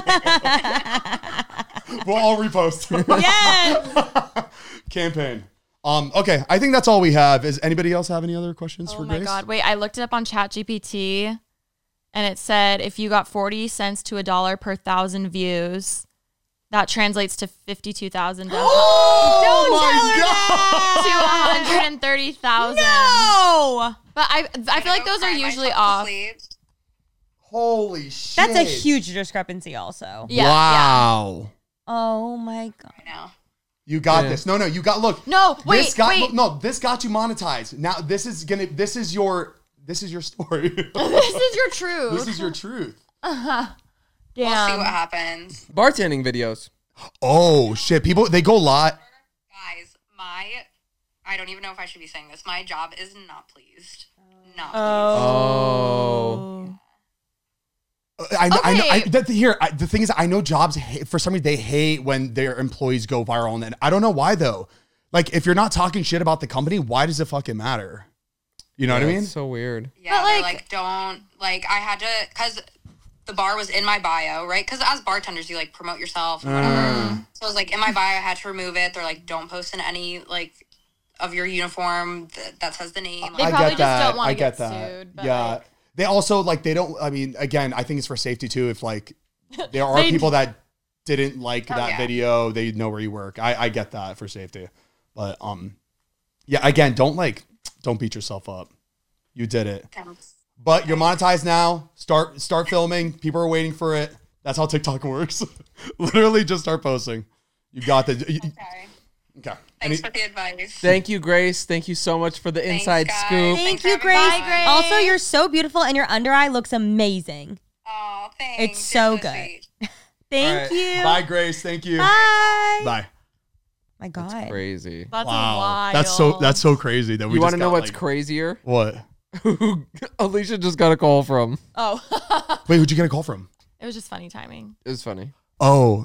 all repost. Yes. Campaign. Um, okay, I think that's all we have. Is anybody else have any other questions Oh for my Grace? God. Wait, I looked it up on ChatGPT and it said if you got forty cents to a dollar per thousand views, that translates to fifty-two thousand dollars Oh my to god! one hundred thirty thousand. No. But I I feel like Go those are cry usually myself to off. sleep. Holy shit! That's a huge discrepancy also. Yeah. wow. Oh my God. I know. You got Yeah. this. No, no, you got. Look. No, wait, this got, wait. No, this got you monetized. Now this is gonna. This is your. This is your story. This is your truth. This is your truth. We'll see Damn. what happens. Bartending videos. Oh shit! People they go lot. Guys, my I don't even know if I should be saying this. My job is not pleased. Not Oh. I, know I know. I, Okay. that, here, I, the thing is, I know jobs hate, for some reason they hate when their employees go viral, and then I don't know why though. Like, if you're not talking shit about the company, why does it fucking matter? You know what I mean? That's so weird. pleased. Yeah, But, they're like- like don't like I had to because the bar was in my bio, right? Because as bartenders, you like promote yourself and whatever. Mm. So it was like in my bio, I had to remove it. They're like, don't post in any like of your uniform that, that says the name. They I probably get just that. don't wanna I get, get that. sued, but, yeah. like- They also like they don't. I mean, again, I think it's for safety too. If like there are They- people that didn't like Oh, that yeah. video, they know where you work. I, I get that for safety, but um, yeah. Again, don't like don't beat yourself up. You did it, Thanks. but you're monetized now. Start start filming. People are waiting for it. That's how TikTok works. Literally, just start posting. You got the. you- Okay. Okay. Thanks Any- for the advice. Thank you, Grace. Thank you so much for the Thanks, inside guys. scoop. Thank Thanks for you, having Grace. me on. Grace. Also, you're so beautiful, and your under eye looks amazing. Oh, thanks. It's so You're good. sweet. Thank All right. you. Bye, Grace. Thank you. Bye. Bye. My God. Crazy. That's Wow. wild. That's so that's so crazy that we You just want to know got, what's like- crazier? What? Who Alicia just got a call from. Oh. Wait, who'd you get a call from? It was just funny timing. It was funny. Oh,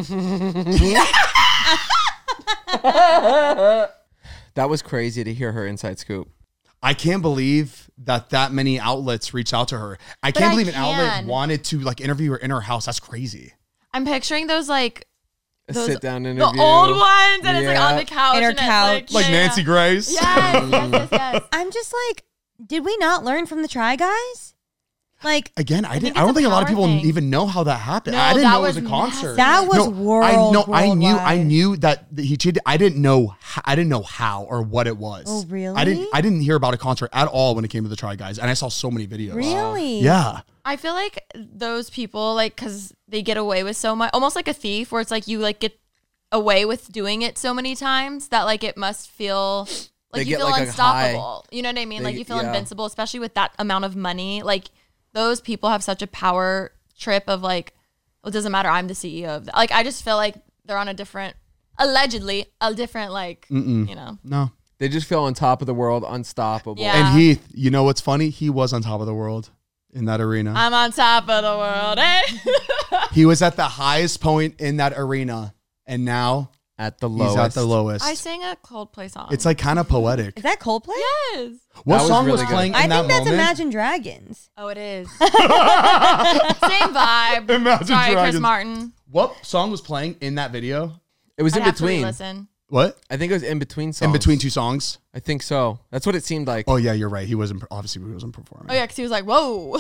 That was crazy to hear her inside scoop. I can't believe that that many outlets reached out to her. I But can't I believe an outlet can. wanted to like interview her in her house. That's crazy. I'm picturing those like A those, sit down the interview. old ones, and it's like on Yeah. the couch. In her and it's, couch. Like yeah. Nancy Grace. Yes, yes, yes, yes. I'm just like, did we not learn from the Try Guys? Like Again, I, think didn't. I it's don't a think a lot of power people thing. even know how that happened. No, I didn't that know it was a was concert. that was no, world. I know. I knew. I worldwide. knew that he cheated. I didn't know. h- I didn't know how or what it was. Oh, really? I didn't. I didn't hear about a concert at all when it came to the Try Guys, and I saw so many videos. Really? Yeah. I feel like those people, like, because they get away with so much, almost like a thief, where it's like you like get away with doing it so many times that like it must feel They like you get, feel like, a unstoppable. You know what I mean? They- like you feel yeah. invincible, especially with that amount of money. Like those people have such a power trip of like, well, it doesn't matter. I'm the C E O of that. Like I just feel like they're on a different, allegedly a different like, Mm-mm. you know. No. They just feel on top of the world, unstoppable. Yeah. And Heath, you know what's funny? He was on top of the world in that arena. I'm on top of the world, eh? He was at the highest point in that arena, and now At the he's lowest. at the lowest. I sang a Coldplay song. It's like kind of poetic. Is that Coldplay? yes. What That was song was, really good. playing in I that think that's moment? Imagine Dragons. Oh, it is. Same vibe. Imagine Sorry, Chris Dragons. Martin. What song was playing in that video? It was I'd in have to between. listen. What? I think it was in between songs. In between two songs? I think so. That's what it seemed like. Oh yeah, you're right. He wasn't obviously he wasn't performing. Oh yeah, because he was like, "Whoa."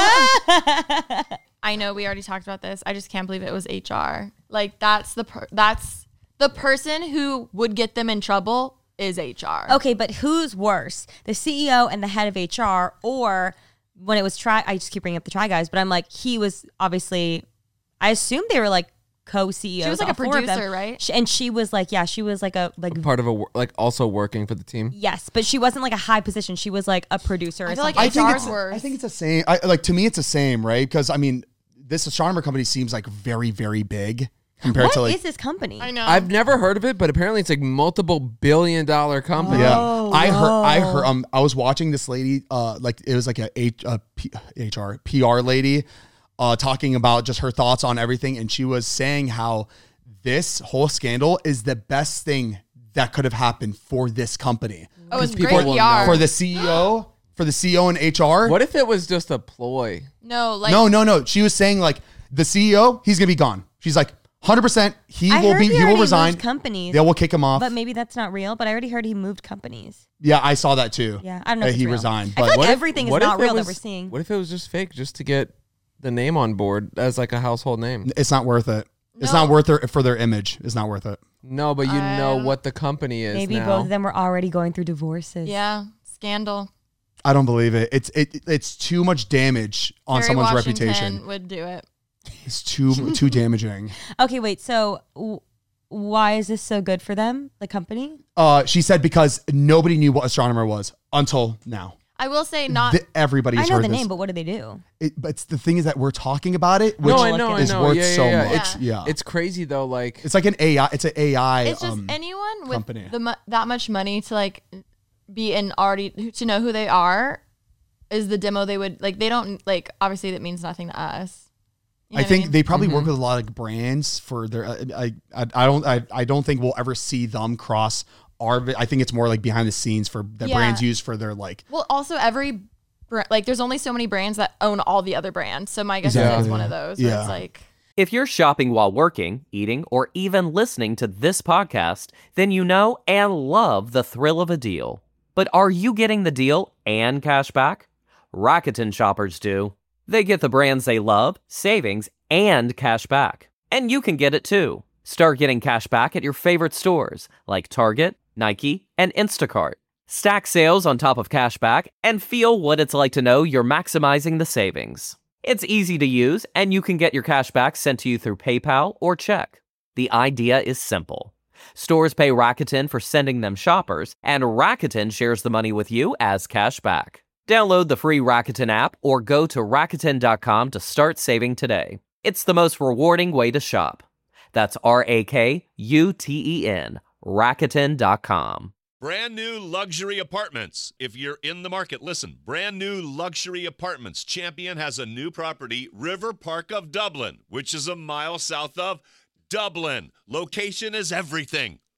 I know we already talked about this. I just can't believe it was H R. Like that's the per- that's the person who would get them in trouble is H R. Okay, but who's worse, the C E O and the head of H R, or when it was Try? I just keep bringing up the Try Guys, but I'm like, he was obviously. I assumed they were like co-C E Os. She was like all a four of them. producer, right? She- And she was like, yeah, she was like a like. Part of a wor- like also working for the team. Yes, but she wasn't like a high position. She was like a producer. Or I feel like something. I think H R's it's worse. I think it's the same. I, like to me, it's the same, right? Because I mean, this astronomer company seems like very, very big compared What to like. is this company? I know. I've never heard of it, but apparently it's like multiple billion dollar company. Yeah, Oh, I heard. I whoa. heard. Um, I was watching this lady. Uh, like it was like a, H, a P, H R P R lady, uh, talking about just her thoughts on everything, and she was saying how this whole scandal is the best thing that could have happened for this company, oh, it's people great will P R. for the C E O, for the C E O and H R. What if it was just a ploy? no, like no, no, no. She was saying like the C E O, he's gonna be gone. She's like, one hundred percent. He I will heard be. he He will already resign. moved companies. They will kick him off. But maybe that's not real. But I already heard he moved companies. Yeah, I saw that too. Yeah, I don't know Uh, if it's he real. resigned, I feel but like What if- everything is what if not it real that was- we're seeing. What if it was just fake just to get the name on board as like a household name? it's not worth it. It's No. not worth it for their image. It's not worth it. No, but you know Um, what the company is Maybe now. both of them were already going through divorces. yeah, scandal. I don't believe it. It's it. It's too much damage on Kerry someone's Washington reputation. would do it. It's too too damaging. Okay, wait. So w- why is this so good for them, the company? Uh, she said because nobody knew what astronomer was until now. I will say not. Th- everybody's I know heard the this. name, but what do they do? It, but it's the thing is that we're talking about it, which no, I know, I is know. worth yeah, yeah, so yeah. much. It's, yeah, it's crazy though. Like it's like an A I. It's an A I. it's just um, anyone with company. the mu- that much money to like be in already to know who they are is the demo they would like. They don't like. Obviously, that mean nothing to us. You know I what think mean? they probably Mm-hmm. work with a lot of brands for their. I I, I don't I, I don't think we'll ever see them cross our. vi- I think it's more like behind the scenes for the Yeah. brands use for their like. Well, also every br- like there's only so many brands that own all the other brands. So my guess is Exactly. it's one of those. Where Yeah. it's like If you're shopping while working, eating, or even listening to this podcast, then you know and love the thrill of a deal. But are you getting the deal and cash back? Rakuten shoppers do. They get the brands they love, savings, and cash back. And you can get it too. Start getting cash back at your favorite stores like Target, Nike, and Instacart. Stack sales on top of cash back and feel what it's like to know you're maximizing the savings. It's easy to use, and you can get your cash back sent to you through PayPal or check. The idea is simple. Stores pay Rakuten for sending them shoppers, and Rakuten shares the money with you as cash back. Download the free Rakuten app or go to Rakuten dot com to start saving today. It's the most rewarding way to shop. That's R A K U T E N, Rakuten dot com. Brand new luxury apartments. If you're in the market, listen. Brand new luxury apartments. Champion has a new property, River Park of Dublin, which is a mile south of Dublin. Location is everything.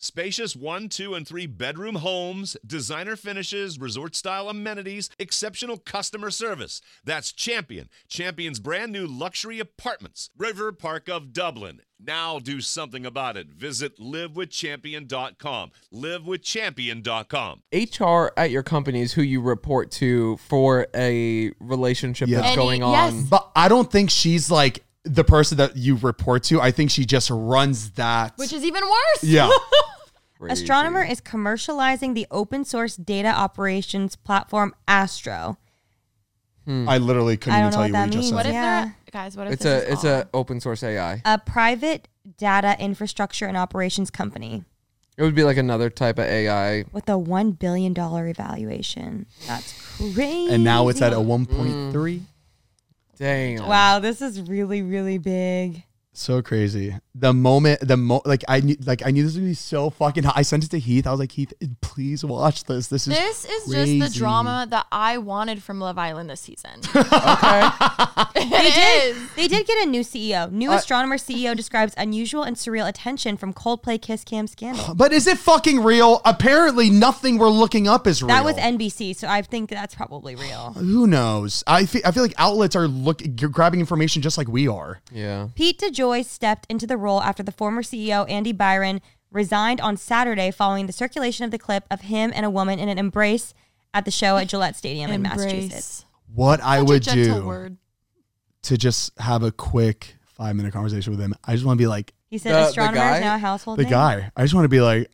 Spacious one, two, and three bedroom homes, designer finishes, resort style amenities, exceptional customer service. That's Champion. Champion's brand new luxury apartments. River Park of Dublin. Now do something about it. Visit live with champion dot com. live with champion dot com. H R at your company is who you report to for a relationship Yeah. that's Any- going on. yes. But I don't think she's like the person that you report to. I think she just runs that. Which is even worse. yeah. Crazy. Astronomer is commercializing the open source data operations platform Astro. I literally couldn't I even don't know tell what you that what you just means. What said. if Yeah. they're guys? What if It's this a is it's all- a open source A I. A private data infrastructure and operations company It would be like another type of A I. with a one billion dollars evaluation. That's crazy. And now it's at a one point three. Damn. Wow, this is really, really big. So crazy. The moment, the mo, like I knew, like I knew this would be so fucking hot. I sent it to Heath. I was like, Heath, please watch this. This is This is crazy. just the drama that I wanted from Love Island this season. Okay. They did. They did get a new C E O. New astronomer C E O describes unusual and surreal attention from Coldplay Kiss Cam scandal. But is it fucking real? Apparently, nothing we're looking up is real. That was N B C, so I think that's probably real. Who knows? I feel, I feel like outlets are looking, grabbing information just like we are. Yeah. Pete DeJoy stepped into the role after the former C E O, Andy Byron, resigned on Saturday following the circulation of the clip of him and a woman in an embrace at the show at Gillette Stadium in Massachusetts. What I Such would a gentle do word. to just have a quick five minute conversation with him, I just want to be like, He said The- the astronomer guy? is now a household the name. guy. I just want to be like,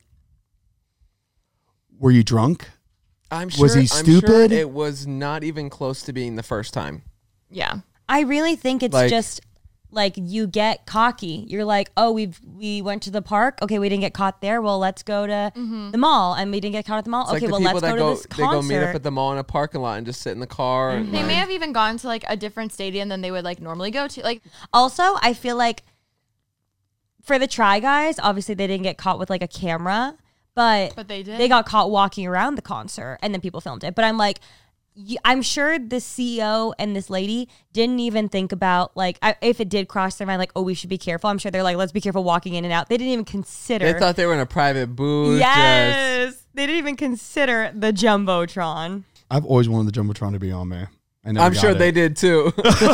were you drunk? I'm sure Was he I'm stupid? sure it was not even close to being the first time. Yeah. I really think it's Like- just like you get cocky. You're like, oh, we've we went to the park. Okay, we didn't get caught there. Well, let's go to the mall, and we didn't get caught at the mall. It's okay, like the well, people let's that go, go, to this they go meet up concert. at the mall in a parking lot and just sit in the car. and, They like- may have even gone to like a different stadium than they would like normally go to. Like, Also, I feel like for the Try Guys, obviously they didn't get caught with like a camera, but But they did. They got caught walking around the concert, and then people filmed it. But I'm like, y- I'm sure the C E O and this lady didn't even think about like I, if it did cross their mind, like, oh, we should be careful. I'm sure they're like, let's be careful walking in and out. They didn't even consider. They thought they were in a private booth. just- yes, they didn't even consider the jumbotron. I've always wanted the Jumbotron to be on me. I never I'm got sure it. they did too.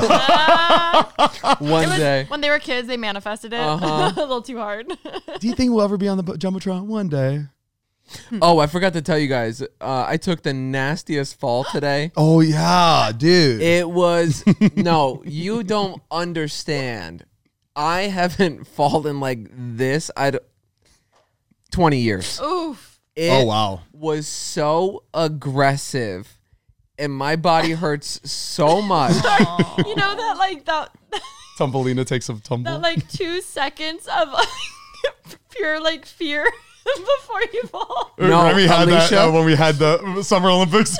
One it was, day. when they were kids, they manifested it Uh-huh. a little too hard. Do you think we'll ever be on the bu- Jumbotron one day? Oh, I forgot to tell you guys. Uh, I took the nastiest fall today. Oh yeah, dude. It was no, you don't understand. I haven't fallen like this. I twenty years. Oof. It oh wow. was so aggressive, and my body hurts so much. You know that like that Tumbleina takes a tumble. that like two seconds of like, pure like fear before you fall. No, Remy had that Alicia? uh, when we had the Summer Olympics.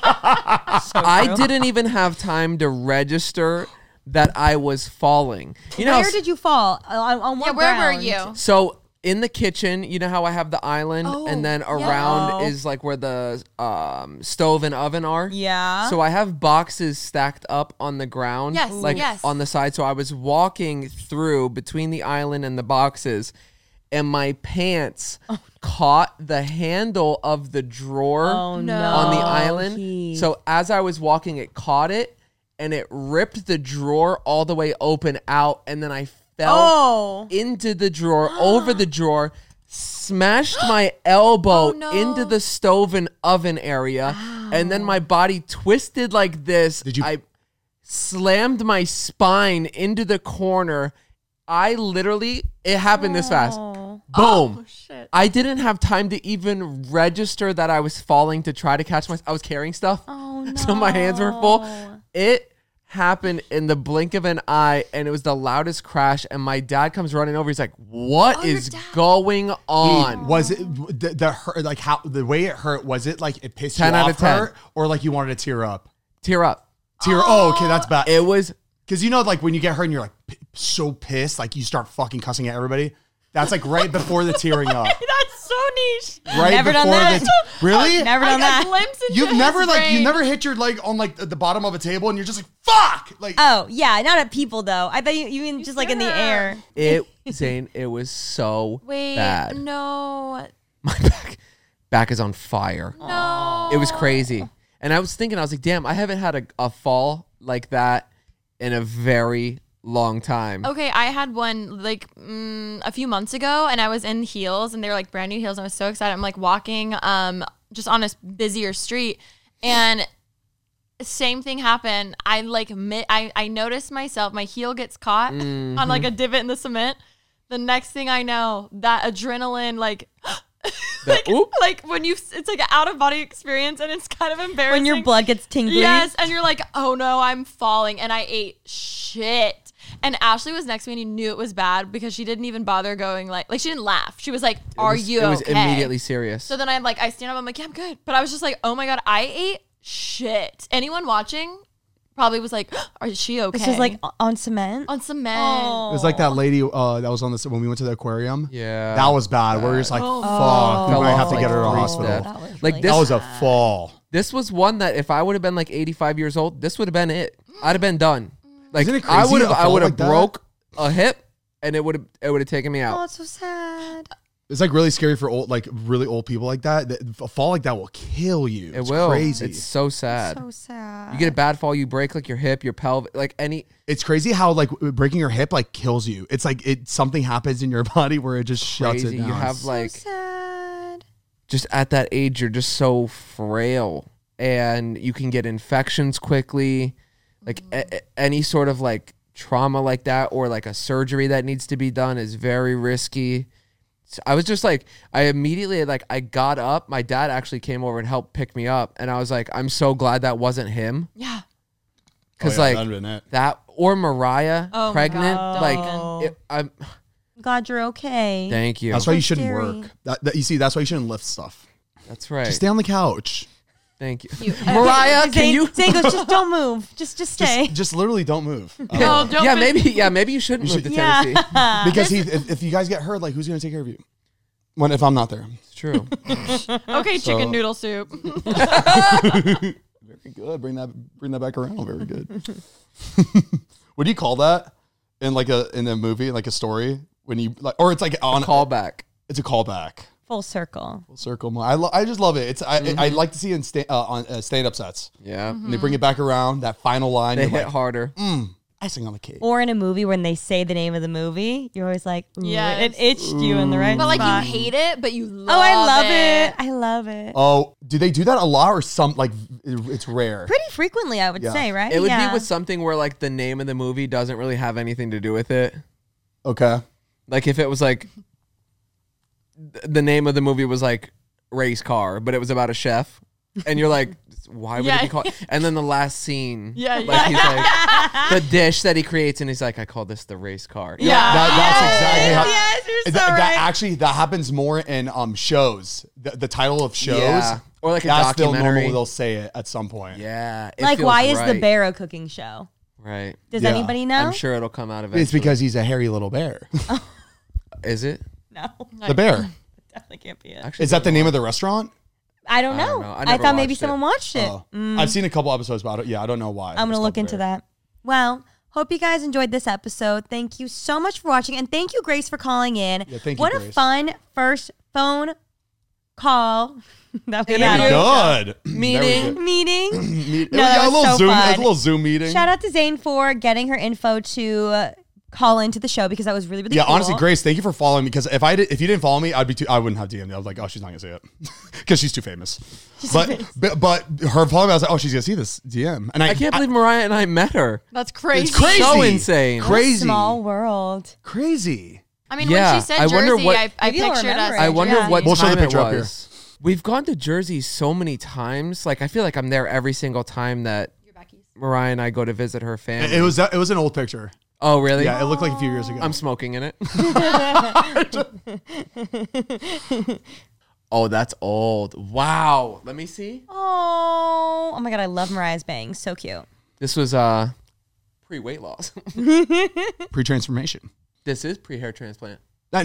I didn't even have time to register that I was falling. You know, how Where did you fall? On, on what Yeah, where were ground? you? So in the kitchen, you know how I have the island, Oh, and then yeah. around Oh. is like where the um, stove and oven are. Yeah. So I have boxes stacked up on the ground, Yes, like yes. on the side. So I was walking through between the island and the boxes, and my pants caught the handle of the drawer Oh no. on the island. Heath. So as I was walking, it caught it, and it ripped the drawer all the way open out, and then I fell Oh. into the drawer, over the drawer, smashed my elbow Oh, no. into the stove and oven area, and then my body twisted like this. Did you- I slammed my spine into the corner. I literally, it happened this fast. Oh. Boom. Shit. I didn't have time to even register that I was falling to try to catch my. I was carrying stuff, Oh no. so my hands were full. It happened in the blink of an eye, and it was the loudest crash. And my dad comes running over. He's like, "What Oh, your is dad. going on?" Was it the, the hurt, like how the way it hurt? Was it like it pissed ten you out off of ten. hurt, or like you wanted to tear up? Tear up. Tear. Oh, okay, that's bad. It was. Because you know, like when you get hurt and you're like p- so pissed, like you start fucking cussing at everybody. That's like right before the tearing up. That's so niche. Right Never done before that. the really. Never I done got that. a glimpse into You've his never like you brain. never hit your leg on like the bottom of a table and you're just like fuck like Oh yeah, not at people though. I thought you, you mean just like in the air. It, Zane, it was so Wait, bad. no, My back, back is on fire. no. It was crazy. And I was thinking, I was like, damn, I haven't had a, a fall like that in a very long time. Okay, I had one like mm, a few months ago, and I was in heels, and they were like brand new heels. And I was so excited. I'm like walking, um, just on a busier street, and same thing happened. I like mi- I I noticed myself. My heel gets caught Mm-hmm. on like a divot in the cement. The next thing I know, that adrenaline like. The- like, oop. like when you, it's like an out of body experience, and it's kind of embarrassing. When your blood gets tingly. Yes, and you're like, oh no, I'm falling, and I ate shit. And Ashley was next to me, and you knew it was bad because she didn't even bother going like, like she didn't laugh. She was like, "Are it was, you It was okay?" immediately serious. So then I'm like, I stand up, I'm like, "Yeah, I'm good," but I was just like, "Oh my god, I ate shit." Anyone watching probably was like, "Is she okay?" This was like on cement. on cement. Oh. it was like that lady uh, that was on this when we went to the aquarium. Yeah. That was bad. Where you're just like Oh. fuck, we Fell might off have to like get her to the three hospital. steps. That was Like really this- That was a fall. This was one that if I would have been like eighty-five years old, this would have been it. I'd have been done. Like Isn't it I crazy would have, a I fall would have like that? broke a hip, and it would have, it would have taken me Oh, out. it's so sad. It's like really scary for old, like really old people like that. That- A fall like that will kill you. It It's will. crazy. It's so sad. So sad. You get a bad fall, you break like your hip, your pelvic, like any. It's crazy how like breaking your hip like kills you. It's like it something happens in your body where it just shuts Crazy. it down. You have like so sad. just at that age, you're just so frail, and you can get infections quickly. Like a- a- any sort of like trauma like that, or like a surgery that needs to be done, is very risky. So I was just like, I immediately like I got up. My dad actually came over and helped pick me up, and I was like, I'm so glad that wasn't him, Yeah. because Oh, yeah, like that'd been it. that or Mariah Oh my pregnant. God, like don't. it, I'm. I'm glad you're okay. Thank you. That's why you So shouldn't scary. work. That, that you see, that's why you shouldn't lift stuff. That's right. Just stay on the couch. Thank you, Mariah. Can Zane, you? Zane goes, just don't move. Just just stay. Just, just literally don't move. Uh, No, don't Yeah, miss- maybe. Yeah, maybe you shouldn't You move should- to Yeah. Tennessee. because he, if, if you guys get hurt, like who's gonna take care of you? When if I'm not there. It's true. Okay, So- chicken noodle soup. Very good. Bring that bring that back around. Very good. What do you call that in like a in a movie, like a story when you like, or it's like on Callback. It's a callback. Full circle. Full circle. mo- I lo- I just love it. It's I Mm-hmm. I like to see it in sta- uh, on uh, stand up sets. Yeah. And they bring it back around that final line. They You're hit like, harder. mm, icing on the cake. Or in a movie when they say the name of the movie, you're always like, ooh, Yes. it itched you in the right But like spot. you hate it, but you love Oh, I love it. it. I love it. Oh, do they do that a lot or some like it- it's rare? Pretty frequently, I would Yeah. say, right? It would yeah. be with something where like the name of the movie doesn't really have anything to do with it. Okay. Like if it was like th- the name of the movie was like Race Car, but it was about a chef, and you're like, why would Yeah. it be called? And then the last scene, Yeah, like yeah. he's like the dish that he creates, and he's like, I call this the race car. Yeah. That, that's exactly how. Yes, you're so that, right. that actually that happens more in um shows. The, the title of shows, Yeah. Or like a that's still documentary. normal. They'll say it at some point. Yeah. it like, feels why is the right. bear a cooking show? Right. Does Yeah. anybody know? I'm sure it'll come out eventually. It's because he's a hairy little bear. Is it? No, the bear. definitely can't be it. Actually, Is that the name of the restaurant? I don't I know. don't know. I I, never thought maybe watched someone it. watched it. Oh. Mm. I've seen a couple episodes about it. Yeah, I don't know why. I'm It's gonna called look The into Bear. that. Well, hope you guys enjoyed this episode. Thank you so much for watching, and thank you, Grace, for calling in. Yeah, thank you, What a Grace. fun first phone call that we Interview. had. Good Meeting. Meeting. Meet- No, yeah, that a was little so Zoom, fun. a little Zoom meeting. Shout out to Zane for getting her info to uh, call into the show because that was really really Yeah, cool. honestly, Grace, thank you for following me. Because if I did, if you didn't follow me, I'd be too. I wouldn't have D M'd you. I was like, oh, she's not gonna see it because she's too famous. but, but but her following me, I was like, oh, she's gonna see this D M. And I, I can't believe Mariah and I met her. That's crazy. it's crazy. So insane. Crazy. Small world. Crazy. I mean, Yeah, when she said I Jersey, wonder what- I, I Maybe you'll pictured remember us. it. I wonder Yeah. what We'll show the time it picture up here. was. We've gone to Jersey so many times. Like I feel like I'm there every single time that Mariah and I go to visit her family. It was it was an old picture. Oh really? Yeah, it looked like a few years ago. I'm smoking in it. Oh, that's old. Wow. Let me see. Oh, oh my god, I love Mariah's bangs. So cute. This was uh pre weight loss. Pre-transformation. This is pre hair transplant. Uh, no,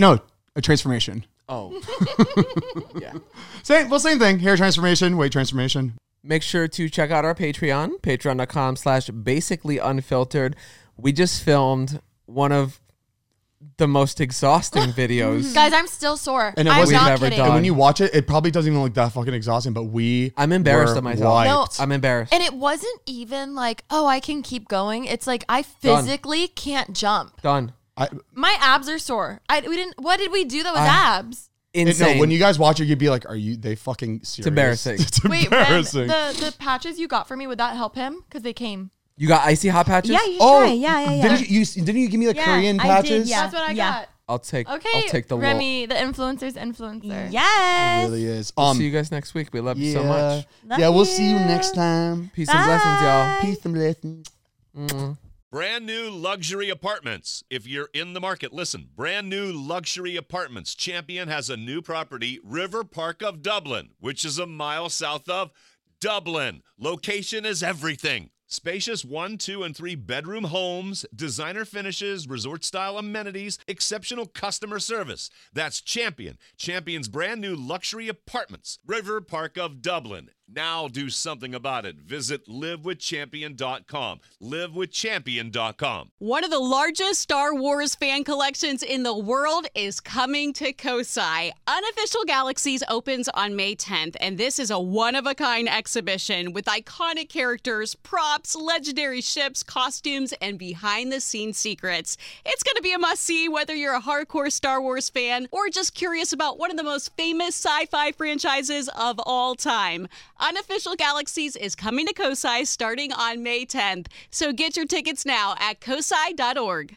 A transformation. Oh. Yeah. Same, well, same thing. Hair transformation, weight transformation. Make sure to check out our Patreon, patreon.com slash basically unfiltered. We just filmed one of the most exhausting videos. Guys, I'm still sore. And it I'm wasn't- not We've ever kidding. done. And when you watch it, it probably doesn't even look that fucking exhausting, but we I'm embarrassed were of myself. wiped. No. I'm embarrassed. And it wasn't even like, oh, I can keep going. It's like I physically can't jump. Done. I, My abs are sore. I we didn't. What did we do that was I- abs? it- Insane. no, when you guys watch it, you'd be like, are you, they fucking serious? embarrassing. It's Wait, Ren, embarrassing. the the patches you got for me, would that help him? Because they came. You got icy hot patches? Yeah, you should Oh, try. Yeah, yeah, yeah. Didn't you, you, didn't you give me the Yeah, Korean I did, patches? yeah. That's what I Yeah. got. I'll take Okay, I'll take the wool. Remy, the influencer's influencer. It Yes. really is. We'll Um, see you guys next week. We love you yeah. so much. Love yeah, we'll see you you. next time. Peace and blessings, y'all. Peace and blessings. Mm. Brand new luxury apartments. If you're in the market, listen. Brand new luxury apartments. Champion has a new property, River Park of Dublin, which is a mile south of Dublin. Location is everything. Spacious one, two, and three bedroom homes, designer finishes, resort style amenities, exceptional customer service. That's Champion. Champion's brand new luxury apartments, River Park of Dublin. Now do something about it. Visit live with champion dot com. live with champion dot com. One of the largest Star Wars fan collections in the world is coming to Kosai. Unofficial Galaxies opens on May tenth, and this is a one-of-a-kind exhibition with iconic characters, props, legendary ships, costumes, and behind-the-scenes secrets. It's going to be a must-see whether you're a hardcore Star Wars fan or just curious about one of the most famous sci-fi franchises of all time. Unofficial Galaxies is coming to Kosai starting on May tenth, so get your tickets now at kosai dot org.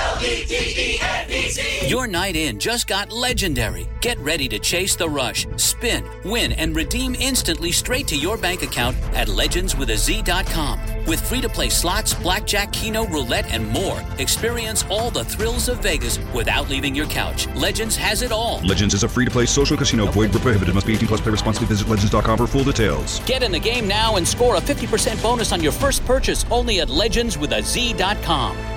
Your night in just got legendary. Get ready to chase the rush, spin, win, and redeem instantly straight to your bank account at legends with a z dot com. With free-to-play slots, blackjack, keno, roulette, and more, experience all the thrills of Vegas without leaving your couch. Legends has it all. Legends is a free-to-play social casino. Void where prohibited. Must be eighteen plus. Play responsibly. Visit legends dot com for full details. Get in the game now and score a fifty percent bonus on your first purchase only at legends with a z dot com.